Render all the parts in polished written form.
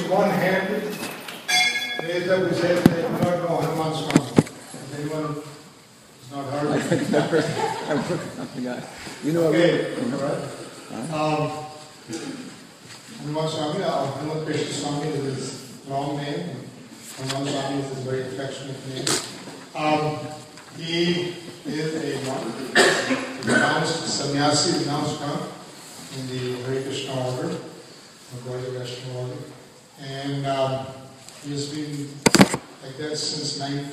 one hand raised up who says they do not know Hanuman Swami. Has anyone not heard of it? I forgot. You know okay, all right. Hanuman Swami, Hanuman Krishna Swami is his long name. Hanuman Swami is his very affectionate name. He is a renounced sannyasi, renounced monk in the Hare Krishna order, the Gaudiya Vaishnava order. And he has been like that since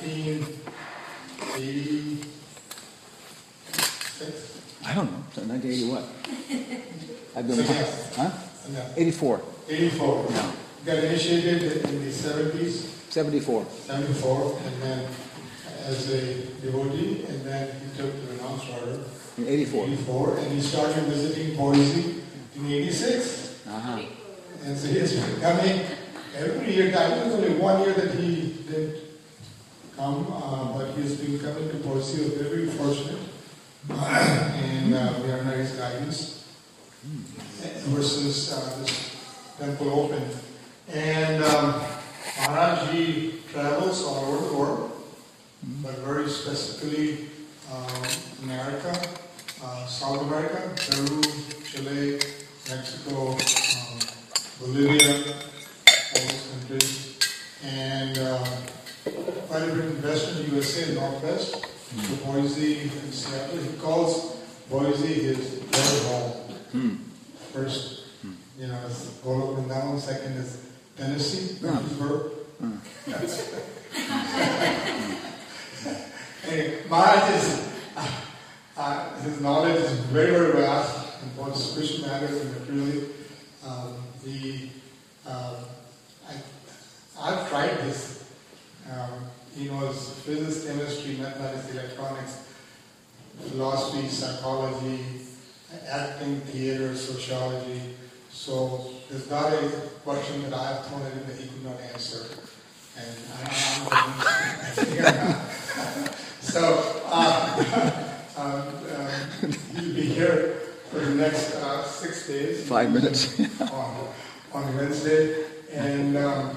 1986. I don't know. 1980 what? I've been. Yes. Huh? Yeah. 84. 84. No. Got initiated in the 70s. 74. 74, and then as a devotee, and then he took the renounced order. In 84. 84, and he started visiting Boise in 86. Uh-huh. And so he has been coming every year. I think only 1 year that he didn't come, but he has been coming to Boise. We're very fortunate. And we are under his guidance ever since this temple opened. And Maharaj, he travels all over the world, but very specifically America, South America, Peru, Chile, Mexico, Bolivia, all these countries, and quite a bit in Western USA, Northwest, so Boise and Seattle. He calls Boise his third home. First, is Goloka Vrindavan, second is Tennessee, Pittsburgh. Anyway, Maharaj is, his knowledge is very, very vast in both spiritual matters and materially. I've tried this. He knows physics, chemistry, mathematics, electronics, philosophy, psychology, acting, theater, sociology. So there's not a question that I have thrown at him that he could not answer. And so he'll be here for the next 6 days. 5 minutes. on Wednesday, and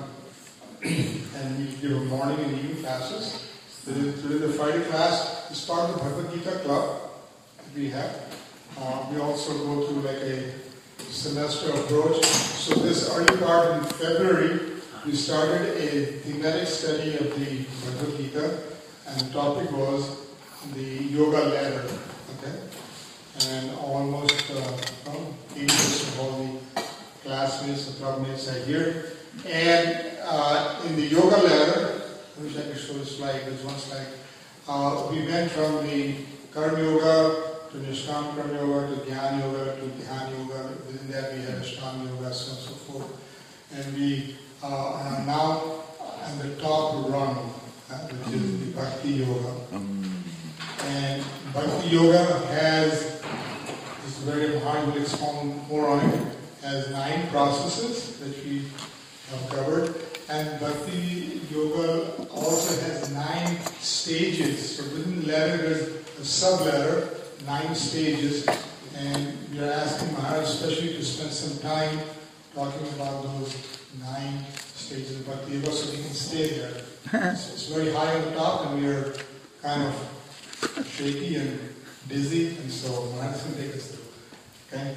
we give a morning and evening classes. Today the Friday class is part of the Bhagavad Gita club that we have. We also go through like a semester approach. So this early part in February, we started a thematic study of the Bhagavad Gita, and the topic was the yoga ladder. Okay, and almost 80% of all the classmates and clubmates are here. And in the yoga ladder, I wish I could show the slide. There's one slide. We went from the Karma Yoga to Nishkam Karma Yoga to Dhyan Yoga to Dhyan Yoga. Within that we have Ashtanga Yoga, so on and so forth. And we are now on the top rung, which is the Bhakti Yoga. And Bhakti Yoga has, this is very hard to expound more on it, has 9 processes that we have covered. And Bhakti Yoga also has 9 stages. So within the ladder there's a sub-ladder, 9 stages. And we are asking Maharaj especially to spend some time talking about those 9 stages of Bhakti Yoga so we can stay there. It's very high on the top and we are kind of shaky and dizzy, and so Maharaj is going to take us through. Okay?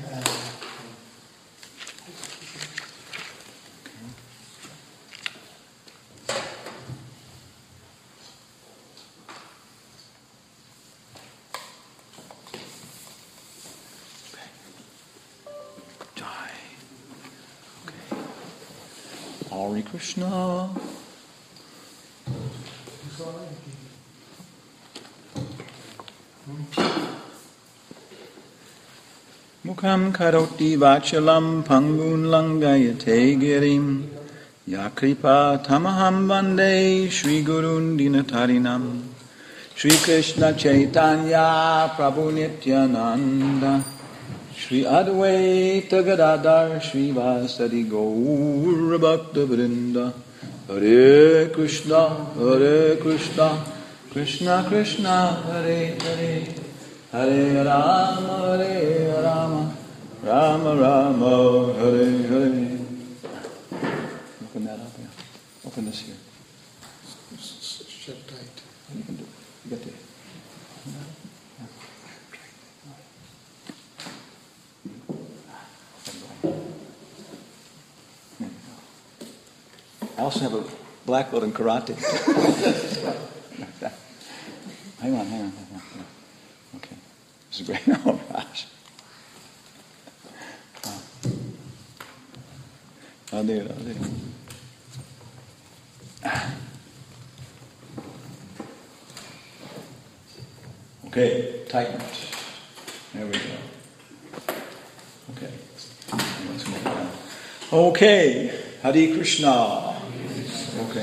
Hare Krishna. Mukham karoti vachalam pangun langayate girim yakripa tamaham vande Shri Gurun Dinatarinam Shri Krishna Chaitanya Prabhu Nityananda Shri Advaita Gadadhar Shri Vasadi Gaur Bhakta Vrinda Hare Krishna Krishna Krishna Hare Hare Hare Rama Rama Rama Hare Hare. that up, yeah. Open this here. Shut tight. You can do it. You got the... I also have a black belt in karate. Hang on. Okay. This is great. Oh, gosh. I'll do it. Okay, tighten it. There we go. Okay. Okay, Hare Krishna. Okay.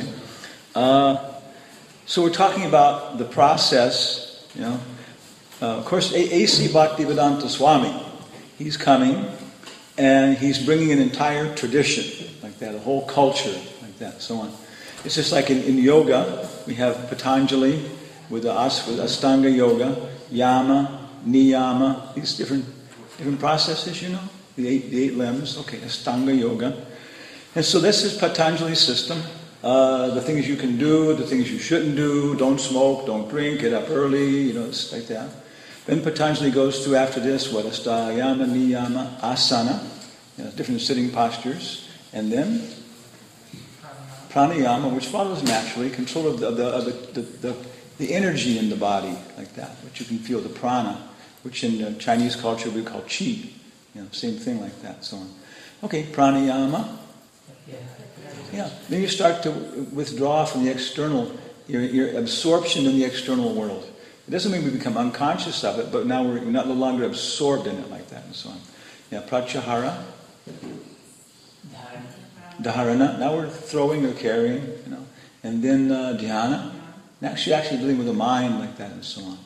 So we're talking about the process, of course, A.C. Bhaktivedanta Swami, he's coming and he's bringing an entire tradition like that, a whole culture like that, so on. It's just like in yoga, we have Patanjali with Astanga Yoga, Yama, Niyama, these different processes, the eight limbs. Okay, Astanga Yoga. And so this is Patanjali's system. The things you can do, the things you shouldn't do, don't smoke, don't drink, get up early, it's like that. Then Patanjali goes through after this, Astayama, Niyama, Asana, different sitting postures. And then Pranayama, which follows naturally, control of the energy in the body, like that, which you can feel, the prana, which in Chinese culture we call qi, same thing like that, so on. Okay, pranayama. Yeah, then you start to withdraw from the external, your absorption in the external world. It doesn't mean we become unconscious of it, but now we're no longer absorbed in it like that and so on. Yeah, pratyahara. Dharana. Now we're throwing or carrying, and then dhyana. Actually dealing with the mind like that and so on.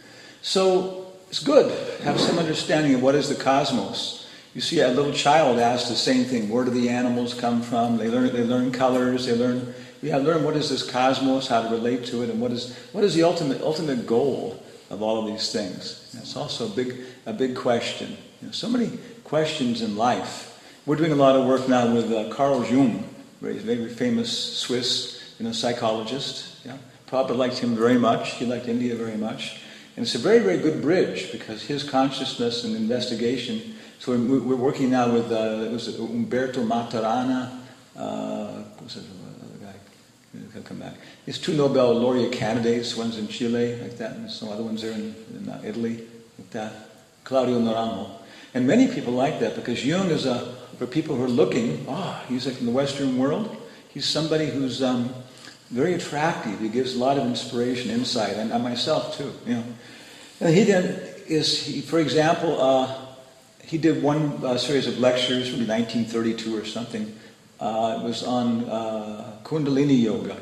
So it's good to have some understanding of what is the cosmos. You see, a little child asks the same thing: where do the animals come from? They learn colors. They learn what is this cosmos, how to relate to it, and what is the ultimate goal of all of these things. It's also a big question. So many questions in life. We're doing a lot of work now with Carl Jung, very famous Swiss, psychologist. Yeah. Prabhupada liked him very much. He liked India very much. And it's a very, very good bridge because his consciousness and investigation. So we're working now with Umberto Maturana. What's the other guy? He'll come back. There's 2 Nobel laureate candidates. One's in Chile, like that, and some other ones are in Italy, like that. Claudio Naranjo. And many people like that because Jung is for people who are looking, he's like in the Western world. He's somebody who's very attractive. He gives a lot of inspiration, insight, and myself too. And he then for example, he did one series of lectures, maybe 1932 or something. It was on Kundalini Yoga.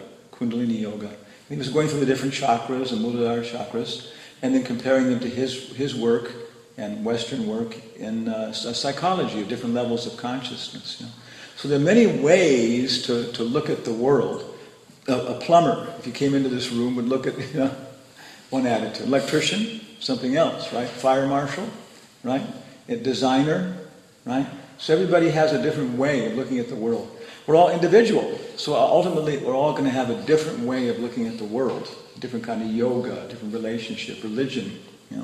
He was going through the different chakras and Muladhara chakras, and then comparing them to his work and Western work in psychology of different levels of consciousness. So there are many ways to look at the world. A plumber, if you came into this room, would look at one attitude. Electrician, something else, right? Fire marshal, right? A designer, right? So everybody has a different way of looking at the world. We're all individual, so ultimately we're all going to have a different way of looking at the world, a different kind of yoga, a different relationship, religion.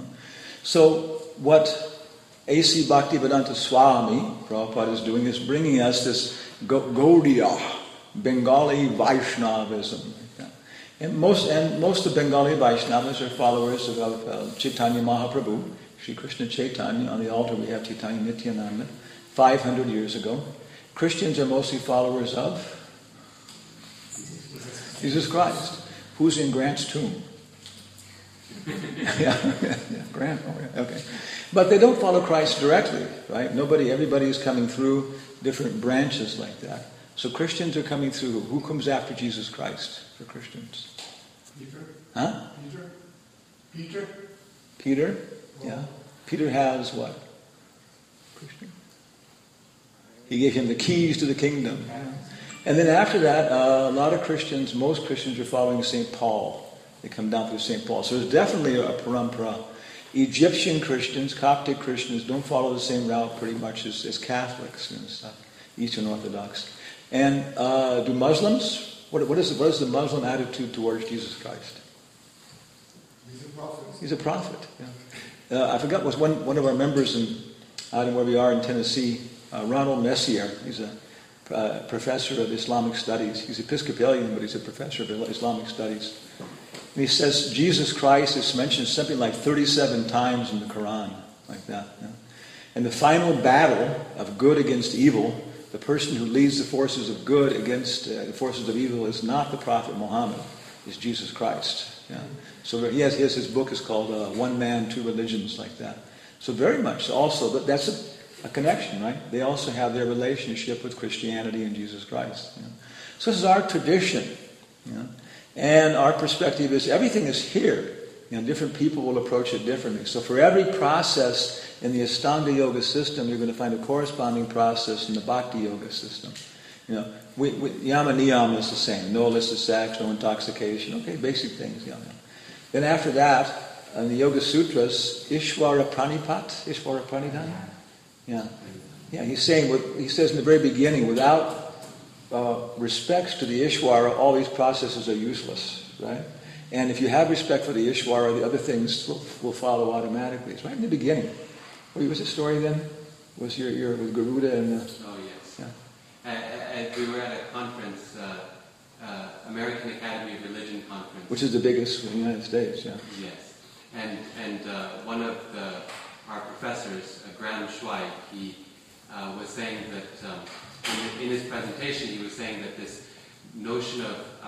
So what A.C. Bhaktivedanta Swami, Prabhupada, is doing is bringing us this Gaudiya, Bengali Vaishnavism. And most of Bengali Vaishnavas are followers of Chaitanya Mahaprabhu, Sri Krishna Chaitanya. On the altar we have Chaitanya Nityananda, 500 years ago. Christians are mostly followers of Jesus Christ. Who's in Grant's tomb? yeah, Grant. Oh, yeah, okay. But they don't follow Christ directly, right? Everybody is coming through different branches like that. So Christians are coming through. Who comes after Jesus Christ for Christians? Peter. Huh? Peter? Yeah. Peter has what? Christian. He gave him the keys to the kingdom. And then after that, most Christians are following St. Paul. They come down through St. Paul. So there's definitely a parampara. Egyptian Christians, Coptic Christians, don't follow the same route pretty much as Catholics and stuff, Eastern Orthodox. And do Muslims, what is the Muslim attitude towards Jesus Christ? He's a prophet. He's a prophet. Yeah. I forgot, was one of our members out in where we are in Tennessee, Ronald Messier. He's a professor of Islamic studies. He's Episcopalian, but he's a professor of Islamic studies. And he says Jesus Christ is mentioned something like 37 times in the Quran, like that. Yeah. And the final battle of good against evil, the person who leads the forces of good against the forces of evil is not the Prophet Muhammad, it's Jesus Christ. Yeah. So his book is called One Man, Two Religions, like that. So very much also, that's a connection, right? They also have their relationship with Christianity and Jesus Christ. You know? So this is our tradition. You know? And our perspective is everything is here. You know, different people will approach it differently. So for every process in the Ashtanga Yoga system, you're going to find a corresponding process in the Bhakti Yoga system. You know, Yama Niyama is the same. No illicit sex, no intoxication. Okay, basic things. You know. Then after that, in the Yoga Sutras, Ishvara Pranidhana. Yeah. He says in the very beginning, without respects to the Ishvara, all these processes are useless, right? And if you have respect for the Ishvara, the other things will follow automatically. It's right in the beginning. What was the story then? Was your with Garuda and? Oh yes. Yeah. We were at a conference, American Academy of Religion conference, which is the biggest in the United States. Yeah. Yes. And one of our professors, Graham Schweig, he was saying that in his presentation he was saying that this notion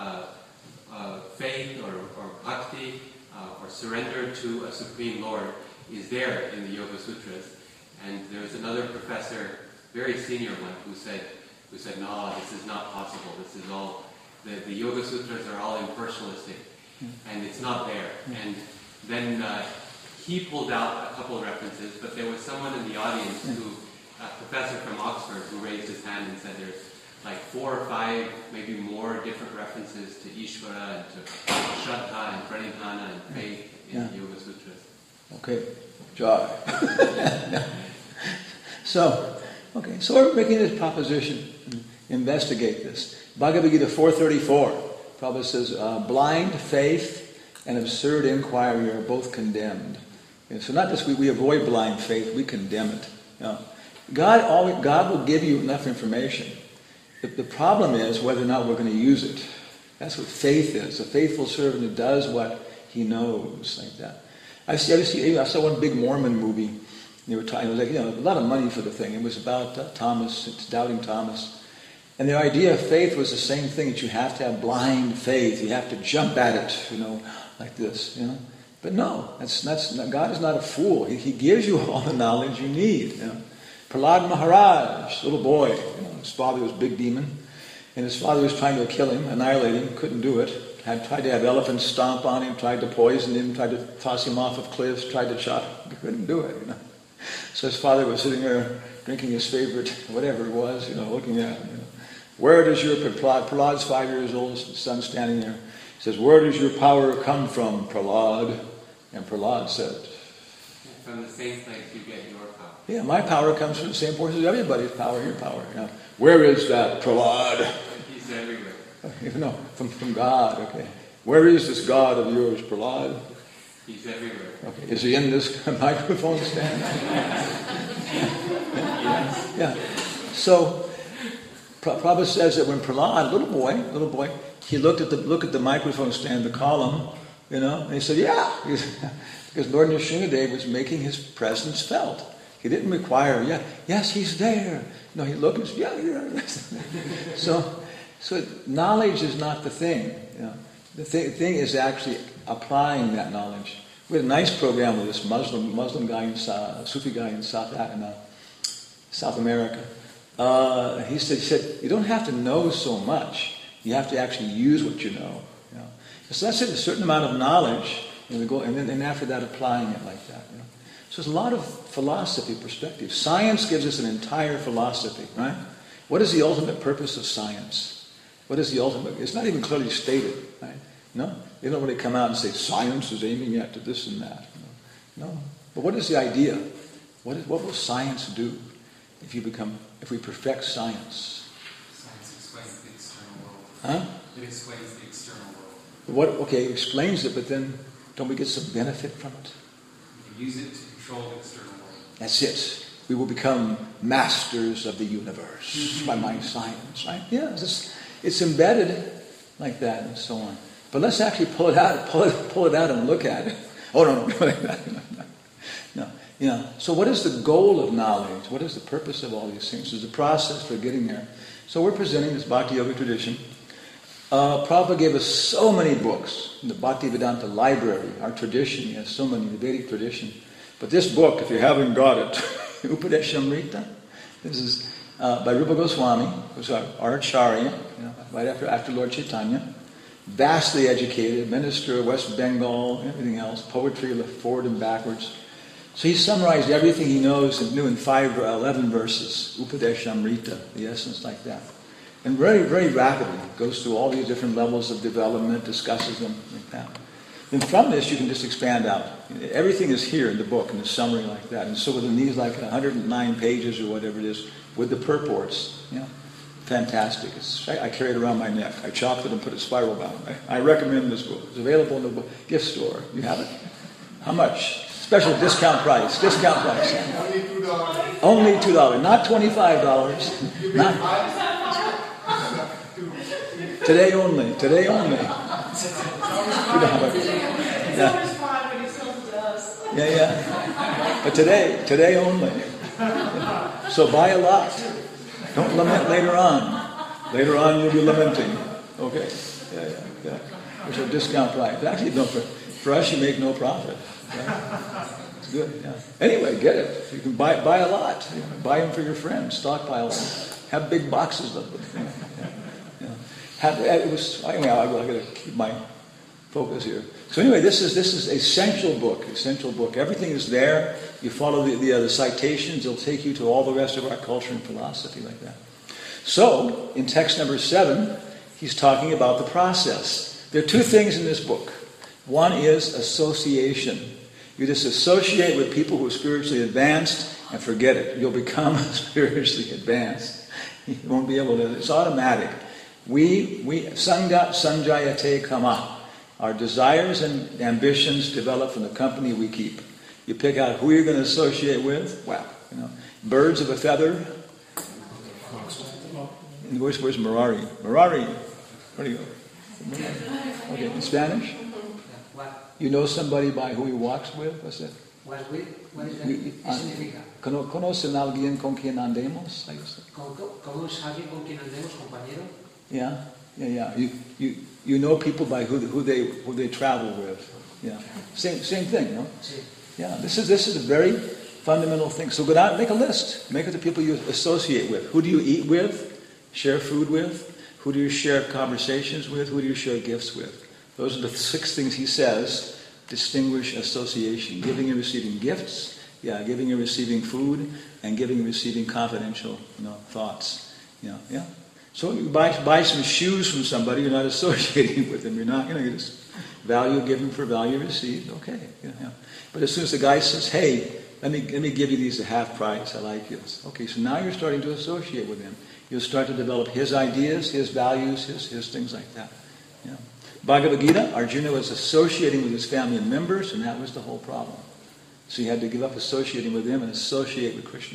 of faith or bhakti or surrender to a supreme Lord is there in the Yoga Sutras. And there was another professor, very senior one, who said, no, this is not possible. This is all the Yoga Sutras are all impersonalistic, and it's not there. And then he pulled out a couple of references, but there was someone in the audience a professor from Oxford, who raised his hand and said there's like 4 or 5, maybe more different references to Ishvara and to Shraddha and Pranidhana and faith in the Yoga Sutras. Okay, Jai. So we're making this proposition. Investigate this. Bhagavad Gita 4:34. Prabhupada says, blind faith and absurd inquiry are both condemned. And so not just we avoid blind faith, we condemn it. You know, God will give you enough information. The problem is whether or not we're going to use it. That's what faith is. A faithful servant who does what he knows, like that. I saw one big Mormon movie. They were talking. It was like, a lot of money for the thing. It was about Thomas. It's doubting Thomas. And the idea of faith was the same thing, that you have to have blind faith. You have to jump at it, like this, But no, that's God is not a fool. He gives you all the knowledge you need. Prahlad Maharaj, little boy, his father was a big demon, and his father was trying to kill him, annihilate him, couldn't do it. Tried to have elephants stomp on him, tried to poison him, tried to toss him off of cliffs, tried to chop him, couldn't do it. So his father was sitting there drinking his favorite, whatever it was, looking at him. Where does your Prahlad's 5 years old, son standing there. He says, where does your power come from, Prahlad? And Prahlad said, from the same place you get your power. Yeah, my power comes from the same place as everybody's power, your power. Where is that, Prahlad? He's everywhere. No, from God, okay. Where is this God of yours, Prahlad? He's everywhere. Okay. Is he in this microphone stand? Yeah. So Prabhupada says that when Prahlad, little boy, he looked at the microphone stand, the column, and he said, yeah, because Lord Nrsimhadev was making his presence felt. He didn't require, yes, he's there. No, he looked and said, yeah. So knowledge is not the thing. The thing is actually applying that knowledge. We had a nice program with this Muslim guy, Sufi guy in South America. He said, you don't have to know so much. You have to actually use what you know. So that's it, a certain amount of knowledge, and then after that applying it like that. So there's a lot of philosophy perspective. Science gives us an entire philosophy, right? What is the ultimate purpose of science? What is the ultimate? It's not even clearly stated, right? No, they don't really come out and say science is aiming at this and that. No, but what is the idea? What will science do if we perfect science? Science Huh? It explains the external world. Okay, it explains it, but then don't we get some benefit from it? You can use it to control the external world. That's it. We will become masters of the universe by my science, right? Yeah, it's embedded like that and so on. But let's actually pull it out and look at it. Oh, no. No. So what is the goal of knowledge? What is the purpose of all these things? There's a process for getting there. So we're presenting this Bhakti Yoga tradition. Prabhupada gave us so many books in the Bhaktivedanta library, our tradition. Has so many, the Vedic tradition. But this book, if you haven't got it, Upadeshamrita, this is by Rupa Goswami, who's our Acharya, right after Lord Chaitanya. Vastly educated, minister of West Bengal, everything else, poetry forward and backwards. So he summarized everything he knows and knew in 11 verses, Upadeshamrita, the essence like that. And very, very rapidly goes through all these different levels of development, discusses them like that. And from this you can just expand out. Everything is here in the book, in the summary like that. And so within these 109 pages or whatever it is, with the purports, fantastic. I carry it around my neck. I chopped it and put it spiral bound. I recommend this book. It's available in the gift store. You have it? How much? Special discount price. Discount price. Only $2. Only $2. Not $25. Not today only. Today only. $2. Yeah. But today only. So buy a lot. Don't lament later on. Later on you'll be lamenting. Okay. Yeah. There's a discount price. Actually, no, for us you make no profit. Right? It's good. Yeah. Anyway, get it. You can buy a lot. Buy them for your friends. Stockpile them. Have big boxes of them. Anyway, I got to keep my focus here. So anyway, this is essential book. Everything is there. You follow the citations. They'll take you to all the rest of our culture and philosophy like that. So in text number 7, he's talking about the process. There are 2 things in this book. One is association. You just associate with people who are spiritually advanced and forget it. You'll become spiritually advanced. You won't be able to. It's automatic. We Sangha Sanjayate Kama. Our desires and ambitions develop from the company we keep. You pick out who you're going to associate with. Wow, birds of a feather. Where's Murari? Murari, where do you go? Okay, in Spanish? You know somebody by who he walks with? What's that? What is that? ¿Qué significa? ¿Conocen a alguien con quien andemos? ¿Conoces a alguien con quien andemos, compañero? Yeah. You know people by who they travel with. Yeah. Same thing, no? Yeah. This is a very fundamental thing. So go out and make a list. Make it the people you associate with. Who do you eat with? Share food with? Who do you share conversations with? Who do you share gifts with? Those are the 6 things he says distinguish association. Giving and receiving gifts, giving and receiving food, and giving and receiving confidential thoughts. Yeah. So you buy some shoes from somebody, you're not associating with them. You're not, you just value given for value received. Okay. But as soon as the guy says, hey, let me give you these at half price, I like this. Okay, so now you're starting to associate with him. You'll start to develop his ideas, his values, his things like that. Yeah. Bhagavad Gita, Arjuna was associating with his family members, and that was the whole problem. So he had to give up associating with them and associate with Krishna.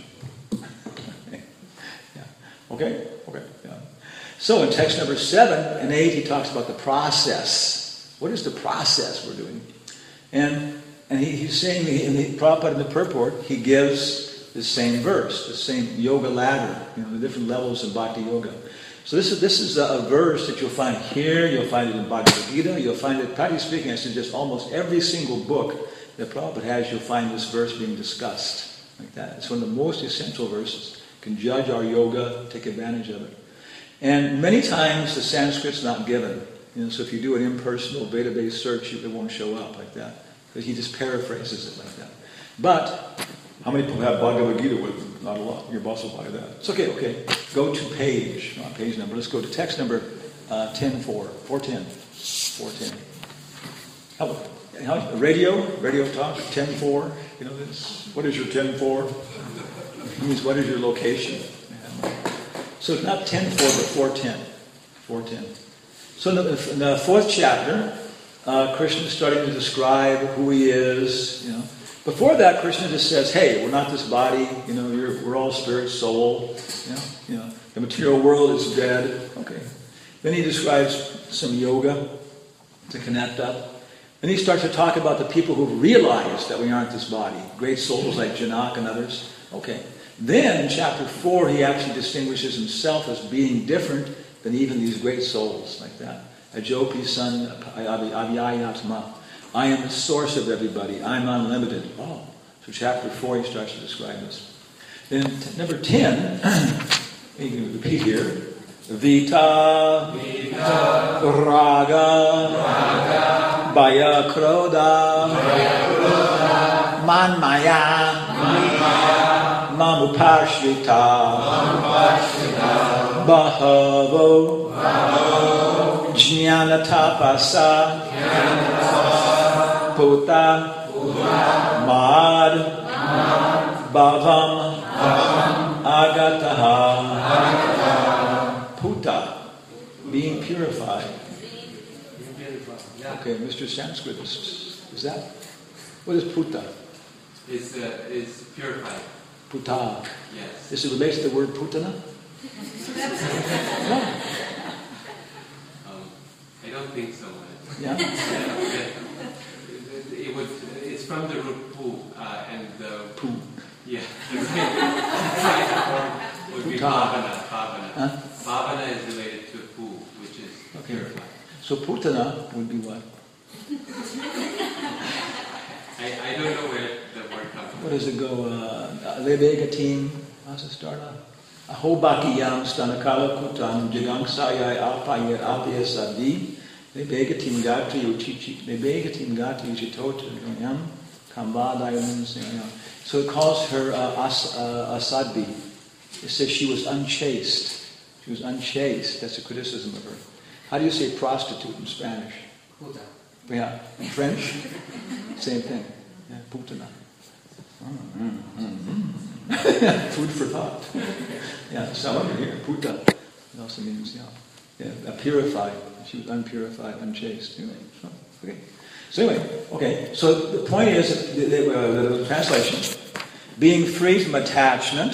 Okay. Yeah. So in text number 7 and 8, he talks about the process. What is the process we're doing? And he's saying, in Prabhupada in the purport, he gives the same verse, the same yoga ladder, the different levels of bhakti yoga. So this is a verse that you'll find here, you'll find it in Bhagavad Gita, you'll find it, practically speaking, I suggest almost every single book that Prabhupada has, you'll find this verse being discussed like that. It's one of the most essential verses. You can judge our yoga, take advantage of it. And many times the Sanskrit's not given. So if you do an impersonal Veda-based search, it won't show up like that. Because he just paraphrases it like that. But how many people have Bhagavad Gita with them? Not a lot. Your boss will buy that. It's okay. Go to page number. Let's go to text number 10.4. 410. Hello. Radio talk, 10.4. This. What is your 10.4? It means what is your location? So it's not 10.4, but 410. 410. So in the fourth chapter, Krishna is starting to describe who he is. Before that, Krishna just says, "Hey, we're not this body. We're all spirit, soul. The material world is dead." Okay. Then he describes some yoga to connect up. Then he starts to talk about the people who realize that we aren't this body. Great souls like Janak and others. Okay. Then in chapter 4, he actually distinguishes himself as being different than even these great souls like that. Ajopi san avyayatma. I am the source of everybody. I'm unlimited. Oh, so chapter 4 he starts to describe this. Then number 10, you can repeat here. Vita, Raga, Baya Kroda, Manmaya, Mamupashrita, Bahavo, Jnanatapasa, Puta, Mad, Bhavam, Agataha. Puta, being purified. Okay, Mr. Sanskritist, is that? What is puta? Is purified. Puta. Yes. Is it related to the word putana? No. I don't think so. Yeah. It's from the root pu and the Pu. Yeah. The right form would be bhavana. Huh? Bhavana is related to pu, which is purified. So putana would be what? I don't know where the word comes from. What does it go? Lebegatim. How's it start off? Ahobakiyam stanakala kutam jigangsayai apayat apyasadi. Lebegatim gati uchichi. Lebegatim gati uchitota yam kambadayam. So it calls her asadbi. It says she was unchaste. She was unchaste. That's a criticism of her. How do you say prostitute in Spanish? Puta. Yeah. In French? Same thing. Yeah, putana. Food for thought. Yeah, some of it here, puta. It also means, purified. She was unpurified, unchaste. Anyway, okay. So anyway, okay. So the point is, the translation, being free from attachment,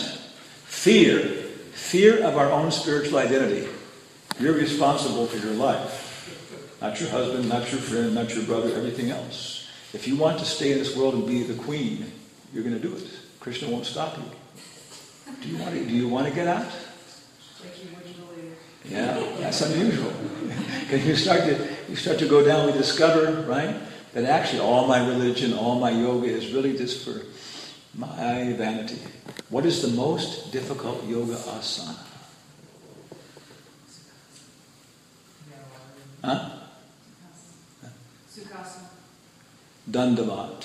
fear of our own spiritual identity. You're responsible for your life. Not your husband, not your friend, not your brother, everything else. If you want to stay in this world and be the queen, you're going to do it. Krishna won't stop you. Do you want to get out? Yeah, that's unusual. Because you start to go down, we discover, right, that actually all my religion, all my yoga is really just for my vanity. What is the most difficult yoga asana? Huh? Sukhasana. Dandavat.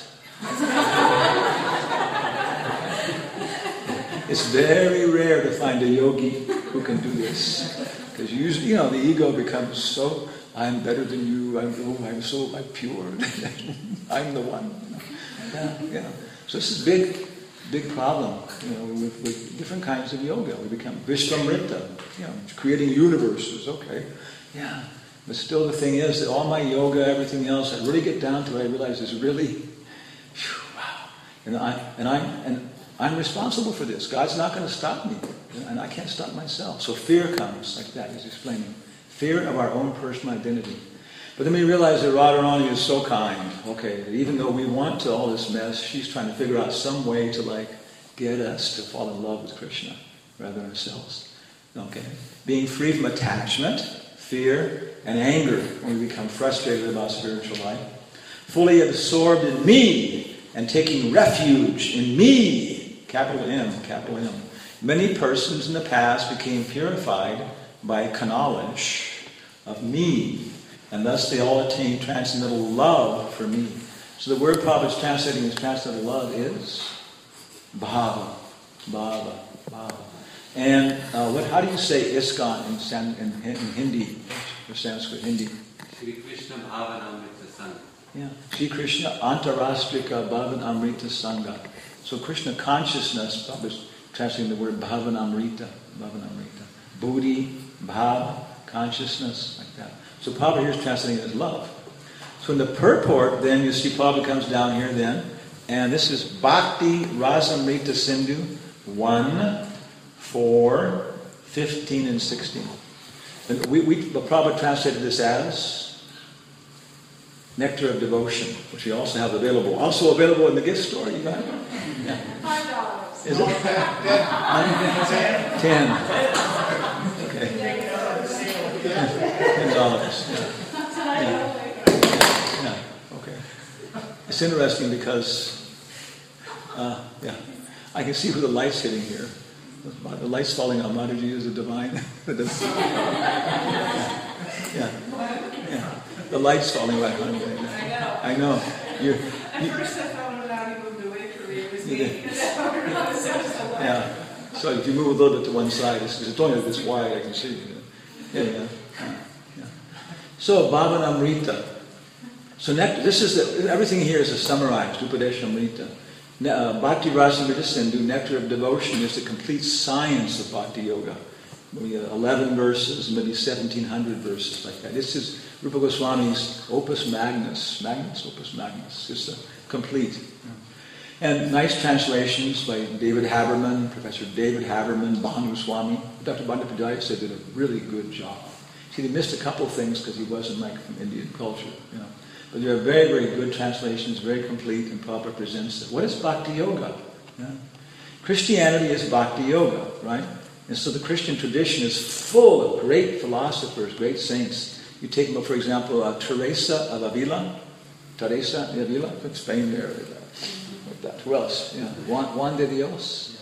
It's very rare to find a yogi who can do this. Because usually, the ego becomes so, I'm better than you, I'm pure, I'm the one. Yeah. So this is big problem, with different kinds of yoga. We become Vishvamrita, creating universes, okay. Yeah. But still the thing is that all my yoga, everything else, I really get down to it, I realize is really, wow. And I'm responsible for this. God's not going to stop me. And I can't stop myself. So fear comes like that, he's explaining. Fear of our own personal identity. But then we realize that Radharani is so kind. Okay, even though we want to all this mess, she's trying to figure out some way to get us to fall in love with Krishna rather than ourselves. Okay. Being free from attachment, fear, and anger when we become frustrated about spiritual life. Fully absorbed in me and taking refuge in me. Capital M. Many persons in the past became purified by knowledge of me, and thus they all attained transcendental love for me. So the word Prabhupada is translating as transcendental love is bhava. And how do you say ISKCON in Hindi, or Sanskrit, Hindi? Shri Krishna Bhavanamrita Sangha. Yeah, Shri Krishna Antarastrika Bhavanamrita Sangha. So Krishna consciousness, Prabhupada is translating the word Bhavanamrita. Buddhi, Bhav, consciousness, like that. So Prabhupada here is translating it as love. So in the purport, then you see Prabhupada comes down here then, and this is Bhakti Rasamrita Sindhu 1, 4, 15, and 16. And Prabhupada translated this as Nectar of Devotion, which we also have available. Also available in the gift store, you got it? Yeah. $5. Is it? 10. Okay. $10. Yeah. Okay. It's interesting because, I can see who the light's hitting here. The light's falling on Mataji is a divine. Yeah. The light's falling right on me. I know. At first I thought when he moved away from me, it was me. Yeah. So if you move a little bit to one side, it's only this wide, I can see. Yeah. So Bhavanamrita. So this is everything here is a summarized Upadeshamrita. Bhakti Rasamrita Sindhu, Nectar of Devotion, is the complete science of Bhakti Yoga. Maybe 11 verses, maybe 1,700 verses like that. This is Rupa Goswami's Opus Magnus. Opus Magnus. It's complete. And nice translations by David Haberman, Professor David Haberman, Bhanu Swami. Dr. Bandapajaya said did a really good job. See, he missed a couple things because he wasn't like from Indian culture, But there are very, very good translations, very complete, and Prabhupada presents it. What is Bhakti Yoga? Christianity is Bhakti Yoga, right? And so the Christian tradition is full of great philosophers, great saints. You take, for example, Teresa of Avila. Teresa de Avila, from Spain there. Like that. Who else? Juan de Dios.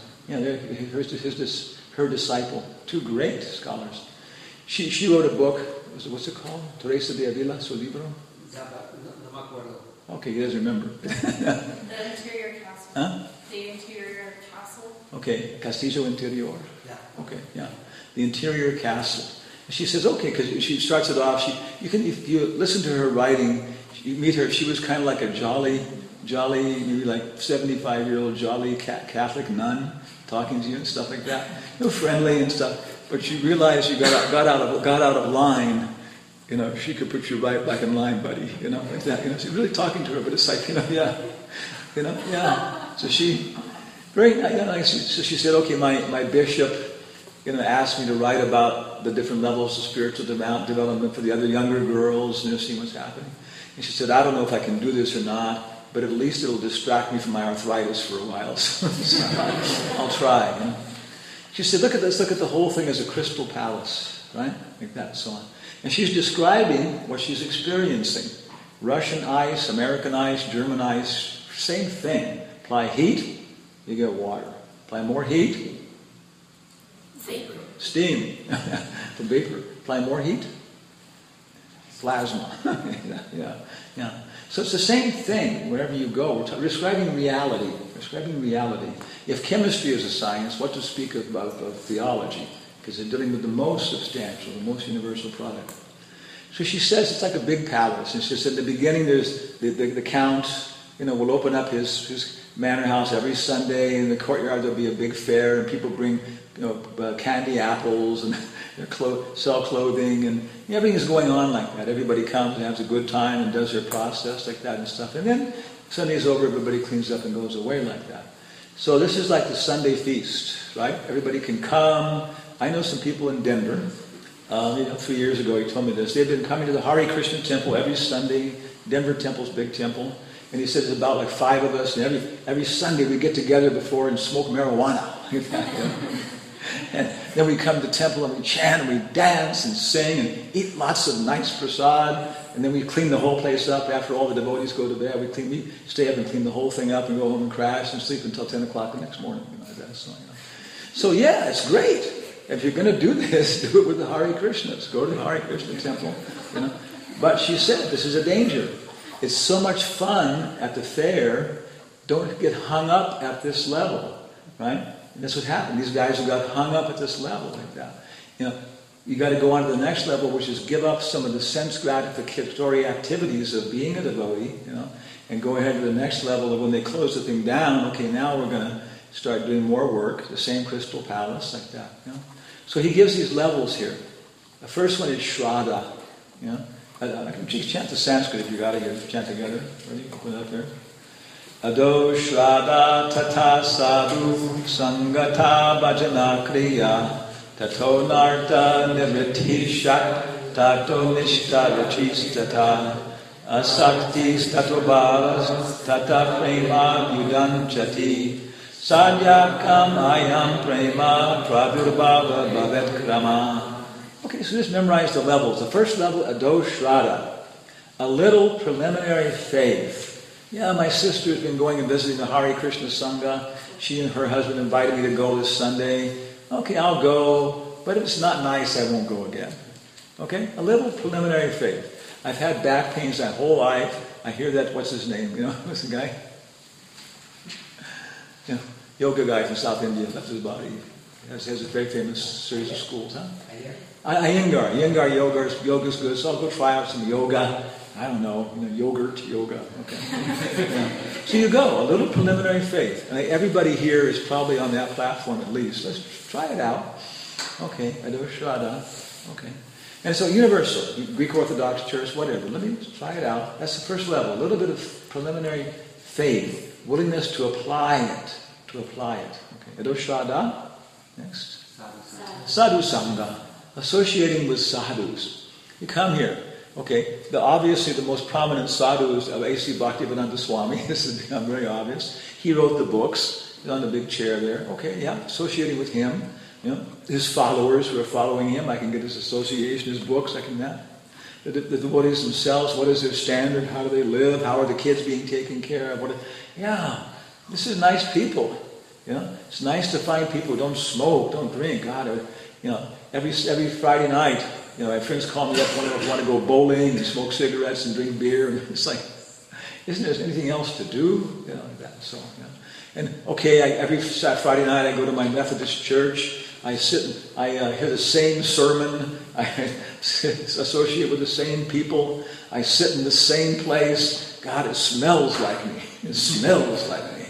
Her disciple. Two great scholars. She wrote a book. What's it called? Teresa de Avila, su libro? No me acuerdo. Okay, you guys remember. The interior castle. Huh? The interior castle. Okay, Castillo Interior. Yeah. Okay, yeah. The interior castle. And she says, okay, because she starts it off. If you listen to her writing, you meet her. She was kind of like a jolly, maybe like 75-year-old jolly Catholic nun talking to you and stuff like that. Friendly and stuff. But you realize you got out of line. She could put you right back in line, buddy. Like that. She's really talking to her, but it's like, yeah. So she, very nice. So she said, okay, my bishop, asked me to write about the different levels of spiritual development for the other younger girls, see what's happening. And she said, I don't know if I can do this or not, but at least it'll distract me from my arthritis for a while. So I'll try. She said, look at this. Look at the whole thing as a crystal palace, right? Like that, and so on. And she's describing what she's experiencing. Russian ice, American ice, German ice, same thing. Apply heat, you get water. Apply more heat, Vapor. steam. From vapor. Apply more heat, plasma. Yeah. So it's the same thing wherever you go. We're describing reality. If chemistry is a science, what to speak about theology? Because they're dealing with the most substantial, the most universal product. So she says it's like a big palace. And she says in the beginning there's the count, will open up his manor house every Sunday. In the courtyard there'll be a big fair and people bring candy apples and sell clothing and everything's going on like that. Everybody comes and has a good time and does their process like that and stuff. And then Sunday's over, everybody cleans up and goes away like that. So this is like the Sunday feast, right? Everybody can come. I know some people in Denver. 3 years ago he told me this. They've been coming to the Hare Krishna temple every Sunday. Denver temple's big temple. And he says it's about like 5 of us. And every Sunday we get together before and smoke marijuana. And then we come to the temple and we chant and we dance and sing and eat lots of nice prasad. And then we clean the whole place up after all the devotees go to bed. We stay up and clean the whole thing up and go home and crash and sleep until 10 o'clock the next morning. So yeah, it's great. If you're going to do this, do it with the Hare Krishnas. Go to the Hare Krishna temple. But she said, this is a danger. It's so much fun at the fair. Don't get hung up at this level, right? And that's what happened. These guys who got hung up at this level like that. You got to go on to the next level, which is give up some of the sense gratificatory activities of being a devotee, and go ahead to the next level of when they close the thing down. Okay, now we're going to start doing more work. The same crystal palace like that. So he gives these levels here. The first one is Shraddha. You know? I can just chant the Sanskrit if you got it here. Chant together. Ready? Open it up there. Ado Shraddha Tata Sadhu Sangata Bhajana Kriya Tato Narta Nivritti Shat Tato Nishta Rachistata Asaktis Tato Bhavas Tata Prema Yudanchati Sadyakam Ayam Prema Pradurbhava Bhavet Krama. Okay, so just memorize the levels. The first level, Ado Shraddha, a little preliminary faith. Yeah, my sister's been going and visiting the Hare Krishna Sangha. She and her husband invited me to go this Sunday. Okay, I'll go, but if it's not nice, I won't go again. Okay, a little preliminary faith. I've had back pains my whole life. I hear that, what's his name? You know, what's the guy? Yeah, yoga guy from South India. That's his body. He has a very famous series of schools, huh? Iyengar yoga's good, so I'll go try out some yoga. I don't know, yogurt yoga. Okay. Yeah. So you go, a little preliminary faith. And everybody here is probably on that platform at least. Let's try it out. Okay, Ado Shraddha. Okay. And so universal, Greek Orthodox Church, whatever. Let me try it out. That's the first level. A little bit of preliminary faith, willingness to apply it. Okay. Ado Shraddha. Next. Sadhu Sangha. Associating with sadhus. You come here. Okay, obviously the most prominent sadhus of A.C. Bhaktivedanta Swami. This has become very obvious. He wrote the books. He's on the big chair there. Okay, yeah, associating with him. You know, his followers who are following him. I can get his association, his books. I can that. The devotees themselves. What is their standard? How do they live? How are the kids being taken care of? This is nice people. You know, it's nice to find people who don't smoke, don't drink. God, every Friday night. My friends call me up when want to go bowling and smoke cigarettes and drink beer. And it's like, isn't there anything else to do? So. And every Friday night I go to my Methodist church. I sit, I hear the same sermon. I associate with the same people. I sit in the same place. God, it smells like me. It smells like me.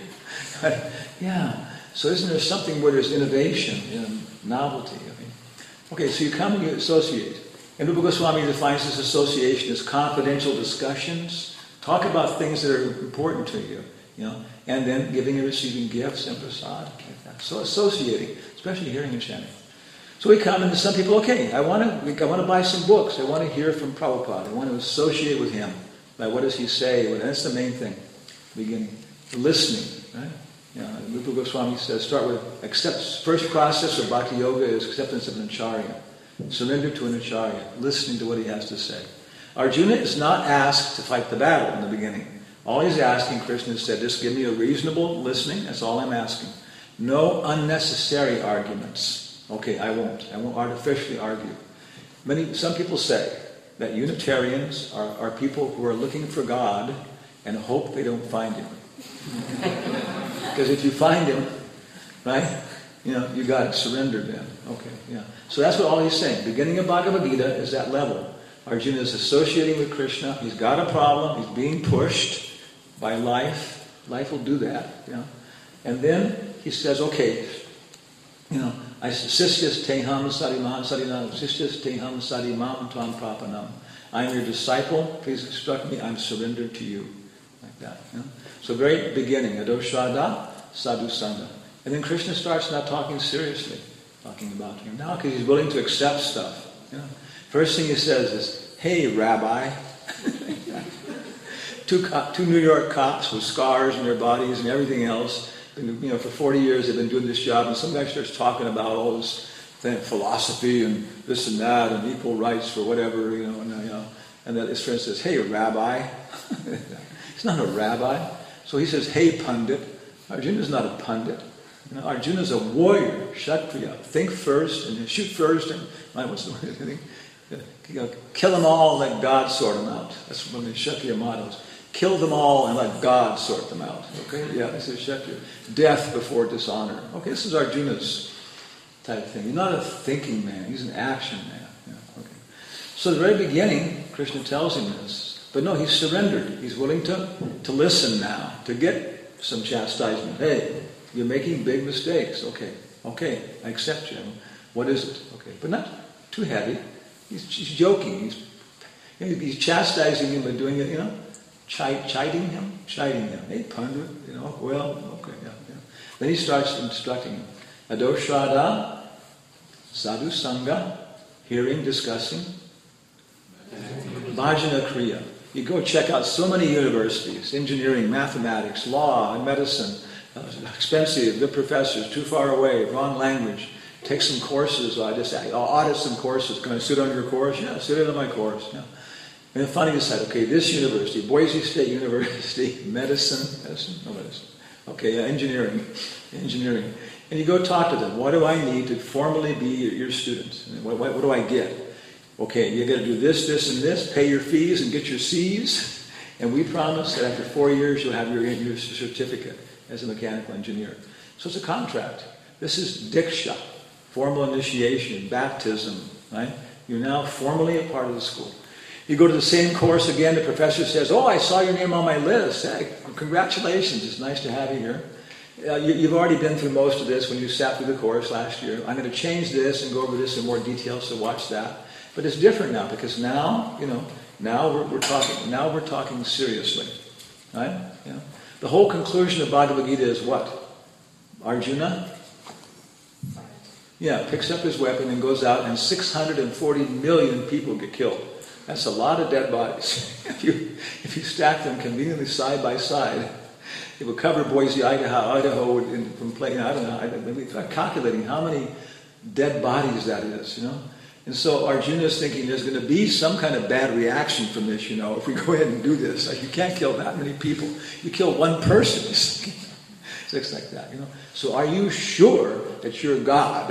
So isn't there something where there's innovation, novelty? Okay, so you come and you associate. And Rupa Goswami defines this association as confidential discussions. Talk about things that are important to you, and then giving and receiving gifts and prasad, like that. So associating, especially hearing and chanting. So we come and some people, I want to buy some books. I want to hear from Prabhupada. I want to associate with him. What does he say? That's the main thing. Beginning, listening, right? Rupa Goswami says, first process of bhakti yoga is acceptance of an acharya. Surrender to an acharya, listening to what he has to say. Arjuna is not asked to fight the battle in the beginning. All he's asking, Krishna said, just give me a reasonable listening, that's all I'm asking. No unnecessary arguments. Okay, I won't artificially argue. Some people say that Unitarians are people who are looking for God and hope they don't find him. Because if you find him, right, you got it surrendered then. Okay, yeah. So that's what all he's saying. Beginning of Bhagavad Gita is that level. Arjuna is associating with Krishna. He's got a problem. He's being pushed by life. Life will do that, And then he says, Sisyas teham sarimam sarinam, Sisyas teham sarimam tvam prapanam. I am your disciple. Please instruct me. I'm surrendered to you. Like that, So very beginning, Ado Shraddha, Sadhu Sangha. And then Krishna starts now talking seriously, talking about him now because he's willing to accept stuff. First thing he says is, "Hey, Rabbi." Two New York cops with scars on their bodies and everything else. For 40 years they've been doing this job, and some guy starts talking about all this philosophy and this and that and equal rights for whatever, and then his friend says, "Hey, Rabbi." He's not a rabbi. So he says, "Hey, Pandit." Arjuna's not a Pandit. Arjuna's a warrior, Kshatriya. Think first and shoot first and what's the word? Kill them all and let God sort them out. That's one of the Kshatriya mottos. Kill them all and let God sort them out. Okay? Yeah, this is Kshatriya. Death before dishonor. Okay, this is Arjuna's type thing. He's not a thinking man. He's an action man. Okay. So at the very beginning, Krishna tells him this. But no, he's surrendered. He's willing to listen now, to get some chastisement. Hey, you're making big mistakes. Okay, I accept you. What is it? Okay, but not too heavy. He's joking. He's chastising him by doing it, chiding him. Hey, Pandit, well, okay, yeah. Then he starts instructing him. Adoshrada, sadhu sangha, hearing, discussing, bhajana kriya. You go check out so many universities, engineering, mathematics, law, and medicine. Expensive, good professors, too far away, wrong language. Take some courses. I'll audit some courses. Can I sit on your course? Yeah, sit in on my course. Yeah. And finally decide, okay, this university, Boise State University, medicine. Okay, engineering. And you go talk to them. What do I need to formally be your student? What do I get? Okay, you got to do this, and this, pay your fees and get your C's. And we promise that after 4 years you'll have your certificate as a mechanical engineer. So it's a contract. This is diksha, formal initiation, baptism, right? You're now formally a part of the school. You go to the same course again, the professor says, oh, I saw your name on my list. Hey, congratulations, it's nice to have you here. You've already been through most of this when you sat through the course last year. I'm going to change this and go over this in more detail, so watch that. But it's different now, because now we're talking seriously. Right? Yeah. The whole conclusion of Bhagavad Gita is what? Arjuna? Yeah, picks up his weapon and goes out, and 640 million people get killed. That's a lot of dead bodies. If you stack them conveniently side by side, it would cover Boise, Idaho, from playing. I don't know. Maybe calculating how many dead bodies that is. And so Arjuna is thinking there's going to be some kind of bad reaction from this. If we go ahead and do this, you can't kill that many people. You kill one person. Things like that. So are you sure that you're God?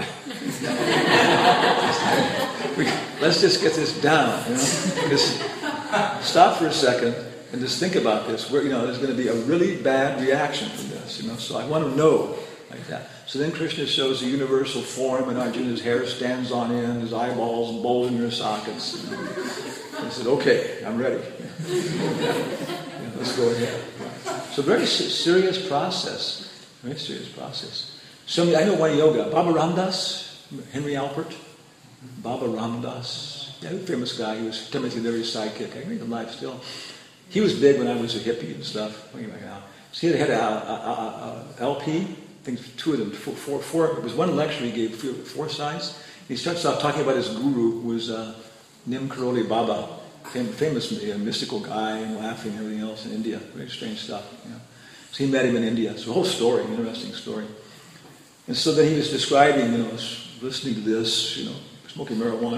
Let's just get this down. Just stop for a second and just think about this. There's going to be a really bad reaction from this. So I want to know like that. So then Krishna shows the universal form, and Arjuna's hair stands on end, his eyeballs bulge in their sockets. He said, "Okay, I'm ready. Let's go ahead." So very serious process. Very serious process. I know one yoga. Baba Ramdas, Henry Alpert. Baba Ramdas. Yeah, famous guy. He was Timothy Leary's sidekick. I think he's alive still. He was big when I was a hippie and stuff. So he had a LP. I think two of them, four. It was one lecture he gave, 4 sides. He starts off talking about his guru, who was Nim Karoli Baba, famous mystical guy, and laughing and everything else in India. Very strange stuff. So he met him in India. It's a whole story, an interesting story. And so then he was describing, listening to this, smoking marijuana.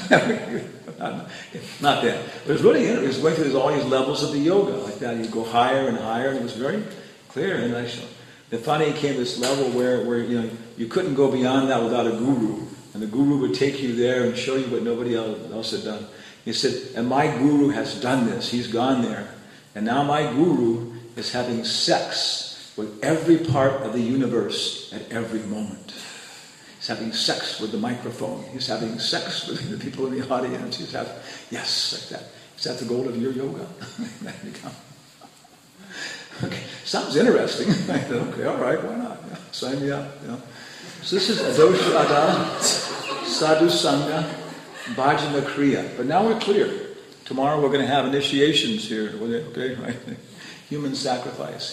Not that. But it was really interesting. He was going through all these levels of the yoga like that. He'd go higher and higher, and it was very clear. And then finally he came to this level where you couldn't go beyond that without a guru. And the guru would take you there and show you what nobody else had done. He said, and my guru has done this. He's gone there. And now my guru is having sex with every part of the universe at every moment. He's having sex with the microphone. He's having sex with the people in the audience. Yes, like that. Is that the goal of your yoga? Okay, sounds interesting. Okay, all right, why not? Yeah, sign me up. So this is Adosha Ada, Sadhu Sangha, Bhajana Kriya. But now we're clear. Tomorrow we're going to have initiations here. Okay, right? Human sacrifice.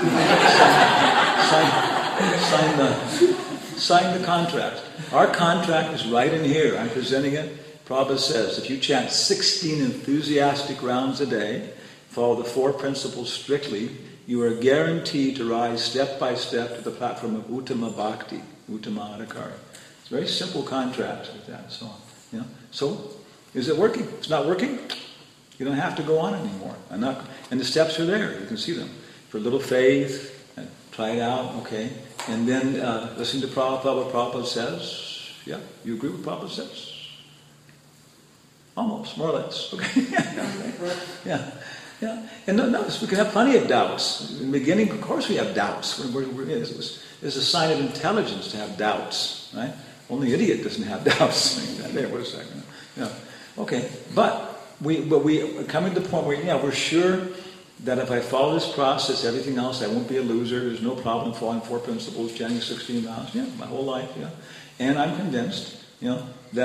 Sign the contract. Our contract is right in here. I'm presenting it. Prabhupada says, if you chant 16 enthusiastic rounds a day, follow the 4 principles strictly, you are guaranteed to rise step by step to the platform of Uttama Bhakti, Uttama Adhikari. It's a very simple contract with that and so on. So, is it working? It's not working? You don't have to go on anymore. And the steps are there. You can see them. For a little faith, try it out, okay. And then listen to Prabhupada, what Prabhupada says. Yeah, you agree with what Prabhupada says? Almost, more or less. Okay. Yeah. And notice we can have plenty of doubts. In the beginning, of course we have doubts. It's a sign of intelligence to have doubts, right? Only idiot doesn't have doubts. There, wait a second. Okay, but we coming to the point where, we're sure that if I follow this process, everything else, I won't be a loser. There's no problem following 4 principles, chanting 16 vows. My whole life. And I'm convinced, that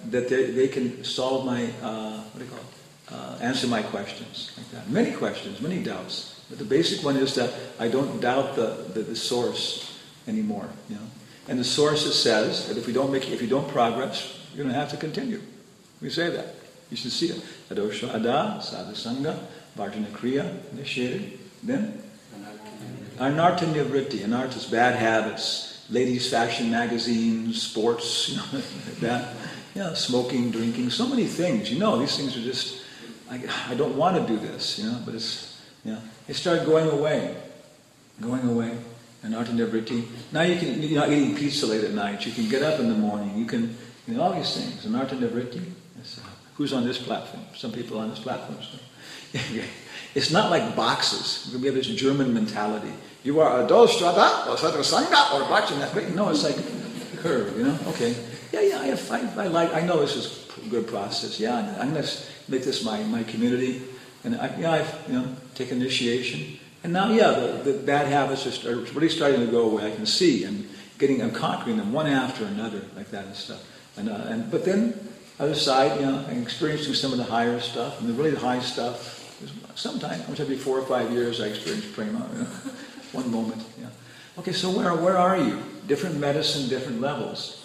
that they can solve my, answer my questions, like that. Many questions, many doubts. But the basic one is that I don't doubt the source anymore, And the source says that if you don't progress, you're going to have to continue. We say that. You should see it. Adosha Ada, Sadhusanga, Bharjana Kriya, initiated. Then Anartha Nivritti. Anartha is bad habits, ladies' fashion magazines, sports, that. Smoking, drinking, so many things. These things are just, I don't want to do this, but it's, They start going away. Anartha Nivritti. Now you're not eating pizza late at night. You can get up in the morning. You can, all these things. Anartha Nivritti. Who's on this platform? Some people on this platform. It's not like boxes. We have this German mentality. You are a Dostrada, or Sadhusanga, or Bhajana. No, it's like curve, Okay. I know this is a good process. I'm going to make this my community. And I've taken initiation. And now, the bad habits are really starting to go away. I can see. I'm conquering them one after another, like that and stuff. But then, other side, I'm experiencing some of the higher stuff. And the really high stuff, sometimes, every 4 or 5 years, I experience prema. One moment, Okay, so where are you? Different medicine, different levels.